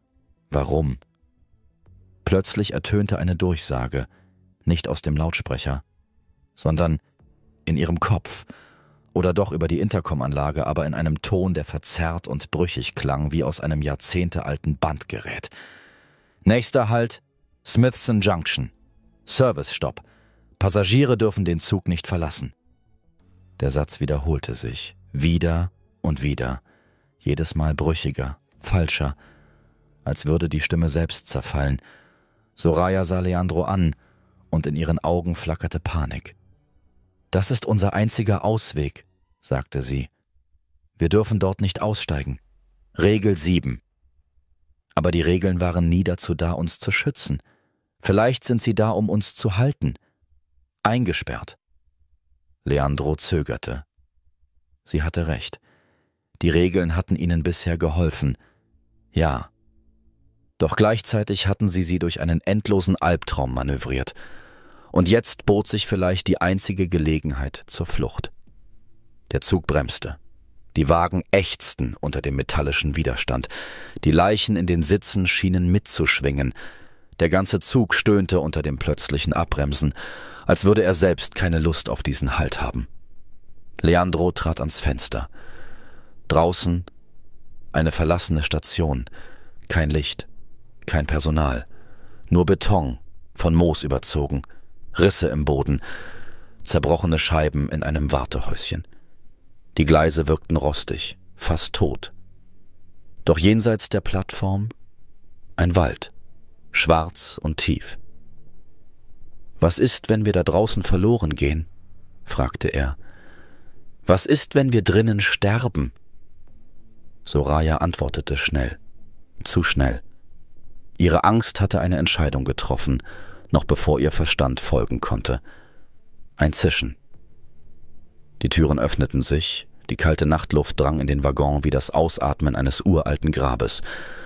Warum? Plötzlich ertönte eine Durchsage, nicht aus dem Lautsprecher, sondern in ihrem Kopf, oder doch über die Intercom-Anlage, aber in einem Ton, der verzerrt und brüchig klang, wie aus einem jahrzehntealten Bandgerät. Nächster Halt, Smithson Junction. Service-Stopp. Passagiere dürfen den Zug nicht verlassen. Der Satz wiederholte sich, wieder und wieder, jedes Mal brüchiger, falscher, als würde die Stimme selbst zerfallen. Soraya sah Leandro an, und in ihren Augen flackerte Panik. »Das ist unser einziger Ausweg«, sagte sie. »Wir dürfen dort nicht aussteigen. Regel sieben. Aber die Regeln waren nie dazu da, uns zu schützen. Vielleicht sind sie da, um uns zu halten. Eingesperrt.« Leandro zögerte. Sie hatte recht. Die Regeln hatten ihnen bisher geholfen. Ja. Doch gleichzeitig hatten sie sie durch einen endlosen Albtraum manövriert. Und jetzt bot sich vielleicht die einzige Gelegenheit zur Flucht. Der Zug bremste. Die Wagen ächzten unter dem metallischen Widerstand. Die Leichen in den Sitzen schienen mitzuschwingen. Der ganze Zug stöhnte unter dem plötzlichen Abbremsen, als würde er selbst keine Lust auf diesen Halt haben. Leandro trat ans Fenster. Draußen eine verlassene Station, kein Licht, kein Personal, nur Beton, von Moos überzogen, Risse im Boden, zerbrochene Scheiben in einem Wartehäuschen. Die Gleise wirkten rostig, fast tot. Doch jenseits der Plattform ein Wald, schwarz und tief. »Was ist, wenn wir da draußen verloren gehen?« fragte er. »Was ist, wenn wir drinnen sterben?« Soraya antwortete schnell, zu schnell. Ihre Angst hatte eine Entscheidung getroffen, noch bevor ihr Verstand folgen konnte. Ein Zischen. Die Türen öffneten sich, die kalte Nachtluft drang in den Waggon wie das Ausatmen eines uralten Grabes.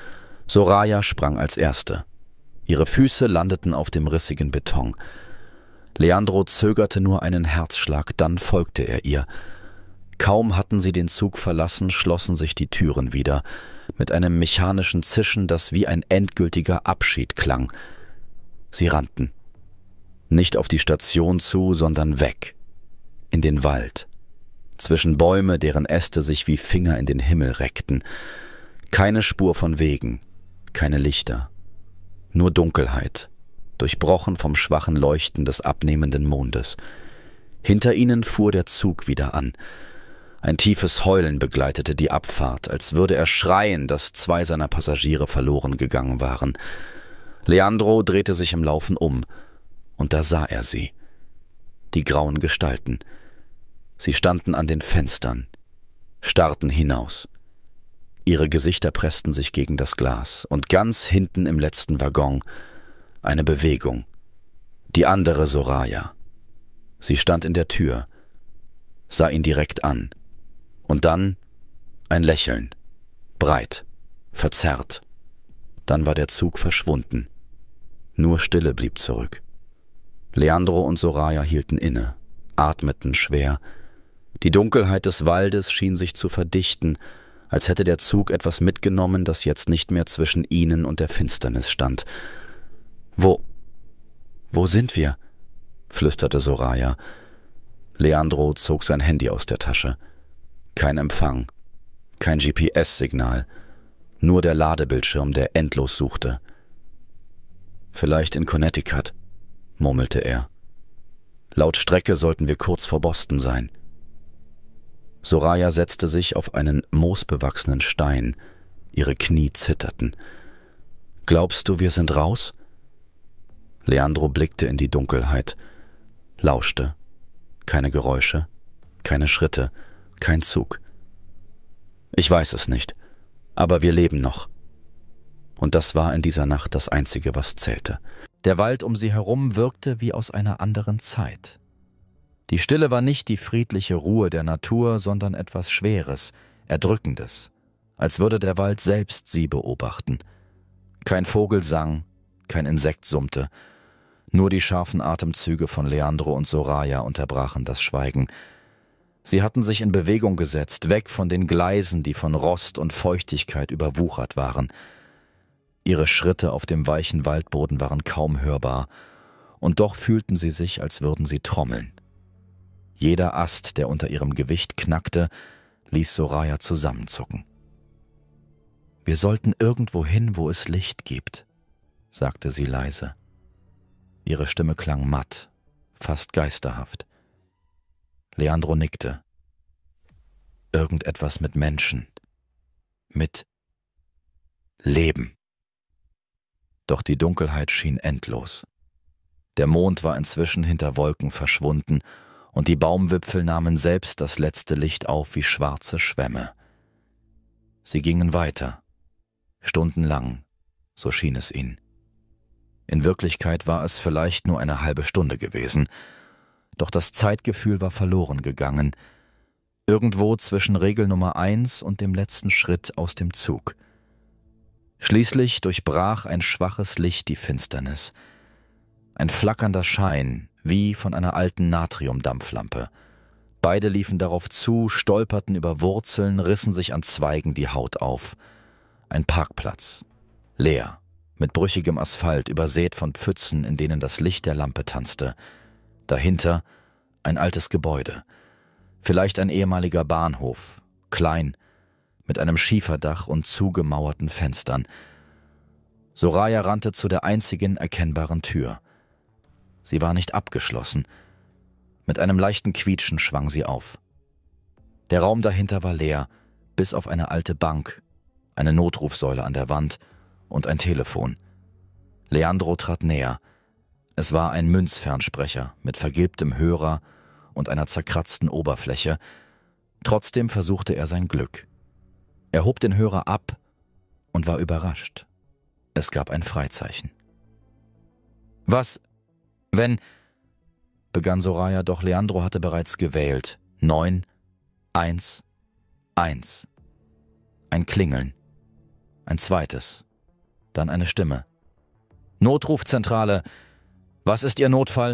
Soraya sprang als Erste. Ihre Füße landeten auf dem rissigen Beton. Leandro zögerte nur einen Herzschlag, dann folgte er ihr. Kaum hatten sie den Zug verlassen, schlossen sich die Türen wieder, mit einem mechanischen Zischen, das wie ein endgültiger Abschied klang. Sie rannten. Nicht auf die Station zu, sondern weg. In den Wald. Zwischen Bäume, deren Äste sich wie Finger in den Himmel reckten. Keine Spur von Wegen, keine Lichter. Nur Dunkelheit, durchbrochen vom schwachen Leuchten des abnehmenden Mondes. Hinter ihnen fuhr der Zug wieder an. Ein tiefes Heulen begleitete die Abfahrt, als würde er schreien, dass zwei seiner Passagiere verloren gegangen waren. Leandro drehte sich im Laufen um, und da sah er sie. Die grauen Gestalten. Sie standen an den Fenstern, starrten hinaus. Ihre Gesichter pressten sich gegen das Glas, und ganz hinten im letzten Waggon eine Bewegung. Die andere Soraya. Sie stand in der Tür, sah ihn direkt an. Und dann ein Lächeln, breit, verzerrt. Dann war der Zug verschwunden. Nur Stille blieb zurück. Leandro und Soraya hielten inne, atmeten schwer. Die Dunkelheit des Waldes schien sich zu verdichten, als hätte der Zug etwas mitgenommen, das jetzt nicht mehr zwischen ihnen und der Finsternis stand. »Wo, wo sind wir?« flüsterte Soraya. Leandro zog sein Handy aus der Tasche. Kein Empfang, kein G P S-Signal, nur der Ladebildschirm, der endlos suchte. »Vielleicht in Connecticut«, murmelte er. »Laut Strecke sollten wir kurz vor Boston sein.« Soraya setzte sich auf einen moosbewachsenen Stein. Ihre Knie zitterten. »Glaubst du, wir sind raus?« Leandro blickte in die Dunkelheit, lauschte. Keine Geräusche, keine Schritte, kein Zug. »Ich weiß es nicht, aber wir leben noch.« Und das war in dieser Nacht das Einzige, was zählte. Der Wald um sie herum wirkte wie aus einer anderen Zeit. Die Stille war nicht die friedliche Ruhe der Natur, sondern etwas Schweres, Erdrückendes, als würde der Wald selbst sie beobachten. Kein Vogel sang, kein Insekt summte, nur die scharfen Atemzüge von Leandro und Soraya unterbrachen das Schweigen. Sie hatten sich in Bewegung gesetzt, weg von den Gleisen, die von Rost und Feuchtigkeit überwuchert waren. Ihre Schritte auf dem weichen Waldboden waren kaum hörbar, und doch fühlten sie sich, als würden sie trommeln. Jeder Ast, der unter ihrem Gewicht knackte, ließ Soraya zusammenzucken. »Wir sollten irgendwo hin, wo es Licht gibt«, sagte sie leise. Ihre Stimme klang matt, fast geisterhaft. Leandro nickte. Irgendetwas mit Menschen. Mit Leben. Doch die Dunkelheit schien endlos. Der Mond war inzwischen hinter Wolken verschwunden, und die Baumwipfel nahmen selbst das letzte Licht auf wie schwarze Schwämme. Sie gingen weiter, stundenlang, so schien es ihnen. In Wirklichkeit war es vielleicht nur eine halbe Stunde gewesen, doch das Zeitgefühl war verloren gegangen, irgendwo zwischen Regel Nummer eins und dem letzten Schritt aus dem Zug. Schließlich durchbrach ein schwaches Licht die Finsternis, ein flackernder Schein, wie von einer alten Natriumdampflampe. Beide liefen darauf zu, stolperten über Wurzeln, rissen sich an Zweigen die Haut auf. Ein Parkplatz, leer, mit brüchigem Asphalt, übersät von Pfützen, in denen das Licht der Lampe tanzte. Dahinter ein altes Gebäude, vielleicht ein ehemaliger Bahnhof, klein, mit einem Schieferdach und zugemauerten Fenstern. Soraya rannte zu der einzigen erkennbaren Tür. Sie war nicht abgeschlossen. Mit einem leichten Quietschen schwang sie auf. Der Raum dahinter war leer, bis auf eine alte Bank, eine Notrufsäule an der Wand und ein Telefon. Leandro trat näher. Es war ein Münzfernsprecher mit vergilbtem Hörer und einer zerkratzten Oberfläche. Trotzdem versuchte er sein Glück. Er hob den Hörer ab und war überrascht. Es gab ein Freizeichen. »Was, wenn«, begann Soraya, doch Leandro hatte bereits gewählt. Neun, eins, eins. Ein Klingeln. Ein zweites. Dann eine Stimme. »Notrufzentrale! Was ist Ihr Notfall?«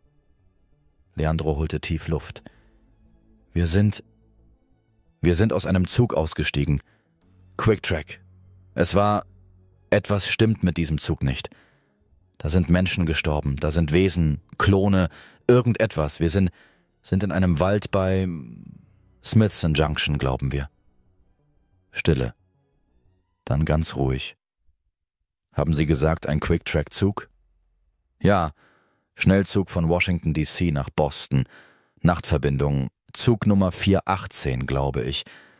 Leandro holte tief Luft. »Wir sind... Wir sind aus einem Zug ausgestiegen. Quick-Track. Es war... Etwas stimmt mit diesem Zug nicht. Da sind Menschen gestorben, da sind Wesen, Klone, irgendetwas. Wir sind, sind in einem Wald bei Smithson Junction, glauben wir.« Stille. Dann ganz ruhig. »Haben Sie gesagt, ein Quick-Track-Zug?« »Ja, Schnellzug von Washington D C nach Boston. Nachtverbindung, Zug Nummer vierhundertachtzehn, glaube ich.«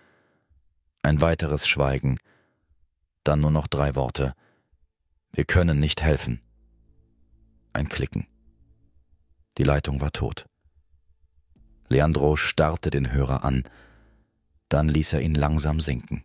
Ein weiteres Schweigen. Dann nur noch drei Worte. »Wir können nicht helfen.« Ein Klicken. Die Leitung war tot. Leandro starrte den Hörer an. Dann ließ er ihn langsam sinken.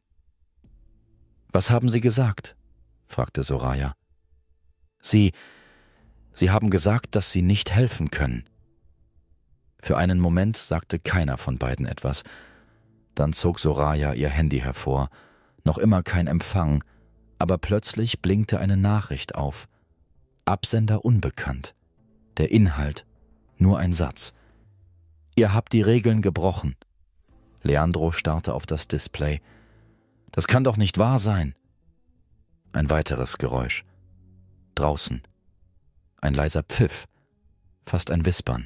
»Was haben Sie gesagt?« fragte Soraya. »Sie, Sie haben gesagt, dass Sie nicht helfen können.« Für einen Moment sagte keiner von beiden etwas. Dann zog Soraya ihr Handy hervor. Noch immer kein Empfang, aber plötzlich blinkte eine Nachricht auf. Absender unbekannt. Der Inhalt, nur ein Satz. »Ihr habt die Regeln gebrochen.« Leandro starrte auf das Display. »Das kann doch nicht wahr sein.« Ein weiteres Geräusch. Draußen. Ein leiser Pfiff, fast ein Wispern.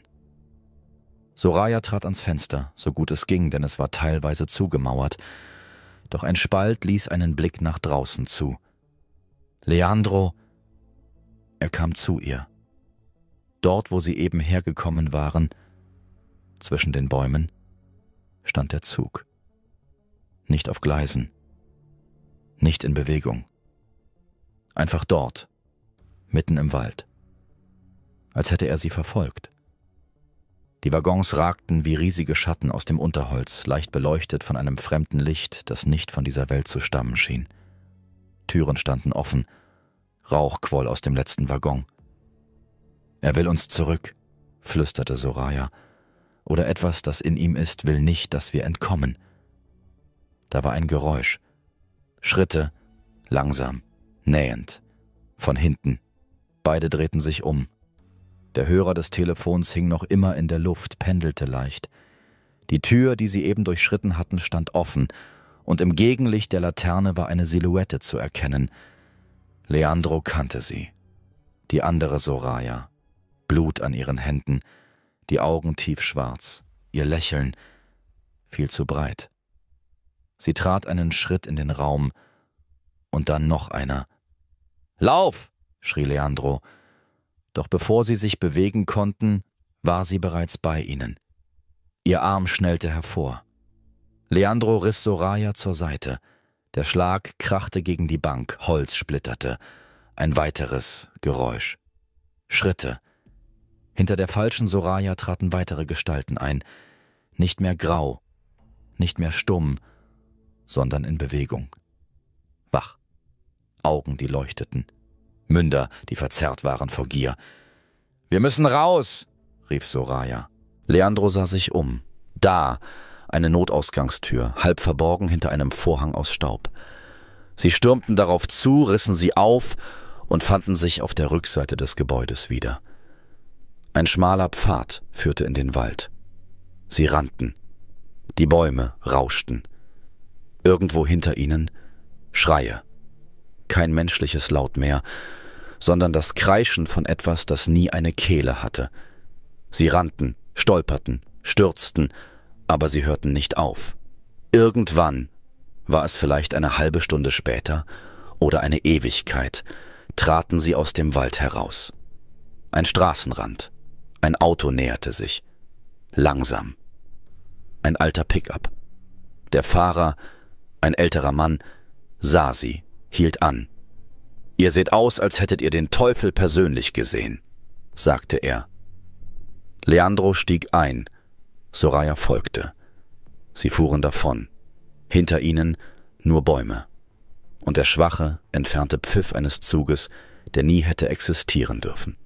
Soraya trat ans Fenster, so gut es ging, denn es war teilweise zugemauert. Doch ein Spalt ließ einen Blick nach draußen zu. »Leandro!« Er kam zu ihr. Dort, wo sie eben hergekommen waren, zwischen den Bäumen, stand der Zug. Nicht auf Gleisen, nicht in Bewegung. Einfach dort, mitten im Wald. Als hätte er sie verfolgt. Die Waggons ragten wie riesige Schatten aus dem Unterholz, leicht beleuchtet von einem fremden Licht, das nicht von dieser Welt zu stammen schien. Türen standen offen, Rauch quoll aus dem letzten Waggon. »Er will uns zurück«, flüsterte Soraya, oder etwas, das in ihm ist, will nicht, dass wir entkommen. Da war ein Geräusch. Schritte, langsam, nähend, von hinten. Beide drehten sich um. Der Hörer des Telefons hing noch immer in der Luft, pendelte leicht. Die Tür, die sie eben durchschritten hatten, stand offen, und im Gegenlicht der Laterne war eine Silhouette zu erkennen. Leandro kannte sie. Die andere Soraya. Blut an ihren Händen, die Augen tiefschwarz, ihr Lächeln viel zu breit. Sie trat einen Schritt in den Raum, und dann noch einer. »Lauf!« schrie Leandro. Doch bevor sie sich bewegen konnten, war sie bereits bei ihnen. Ihr Arm schnellte hervor. Leandro riss Soraya zur Seite. Der Schlag krachte gegen die Bank, Holz splitterte. Ein weiteres Geräusch. Schritte. Hinter der falschen Soraya traten weitere Gestalten ein. Nicht mehr grau, nicht mehr stumm, sondern in Bewegung. Wach. Augen, die leuchteten. Münder, die verzerrt waren vor Gier. »Wir müssen raus«, rief Soraya. Leandro sah sich um. Da, eine Notausgangstür, halb verborgen hinter einem Vorhang aus Staub. Sie stürmten darauf zu, rissen sie auf und fanden sich auf der Rückseite des Gebäudes wieder. Ein schmaler Pfad führte in den Wald. Sie rannten. Die Bäume rauschten. Irgendwo hinter ihnen Schreie. Kein menschliches Laut mehr, sondern das Kreischen von etwas, das nie eine Kehle hatte. Sie rannten, stolperten, stürzten, aber sie hörten nicht auf. Irgendwann, war es vielleicht eine halbe Stunde später oder eine Ewigkeit, traten sie aus dem Wald heraus. Ein Straßenrand, ein Auto näherte sich. Langsam. Ein alter Pickup. Der Fahrer, ein älterer Mann, sah sie, hielt an. »Ihr seht aus, als hättet ihr den Teufel persönlich gesehen«, sagte er. Leandro stieg ein. Soraya folgte. Sie fuhren davon. Hinter ihnen nur Bäume. Und der schwache, entfernte Pfiff eines Zuges, der nie hätte existieren dürfen.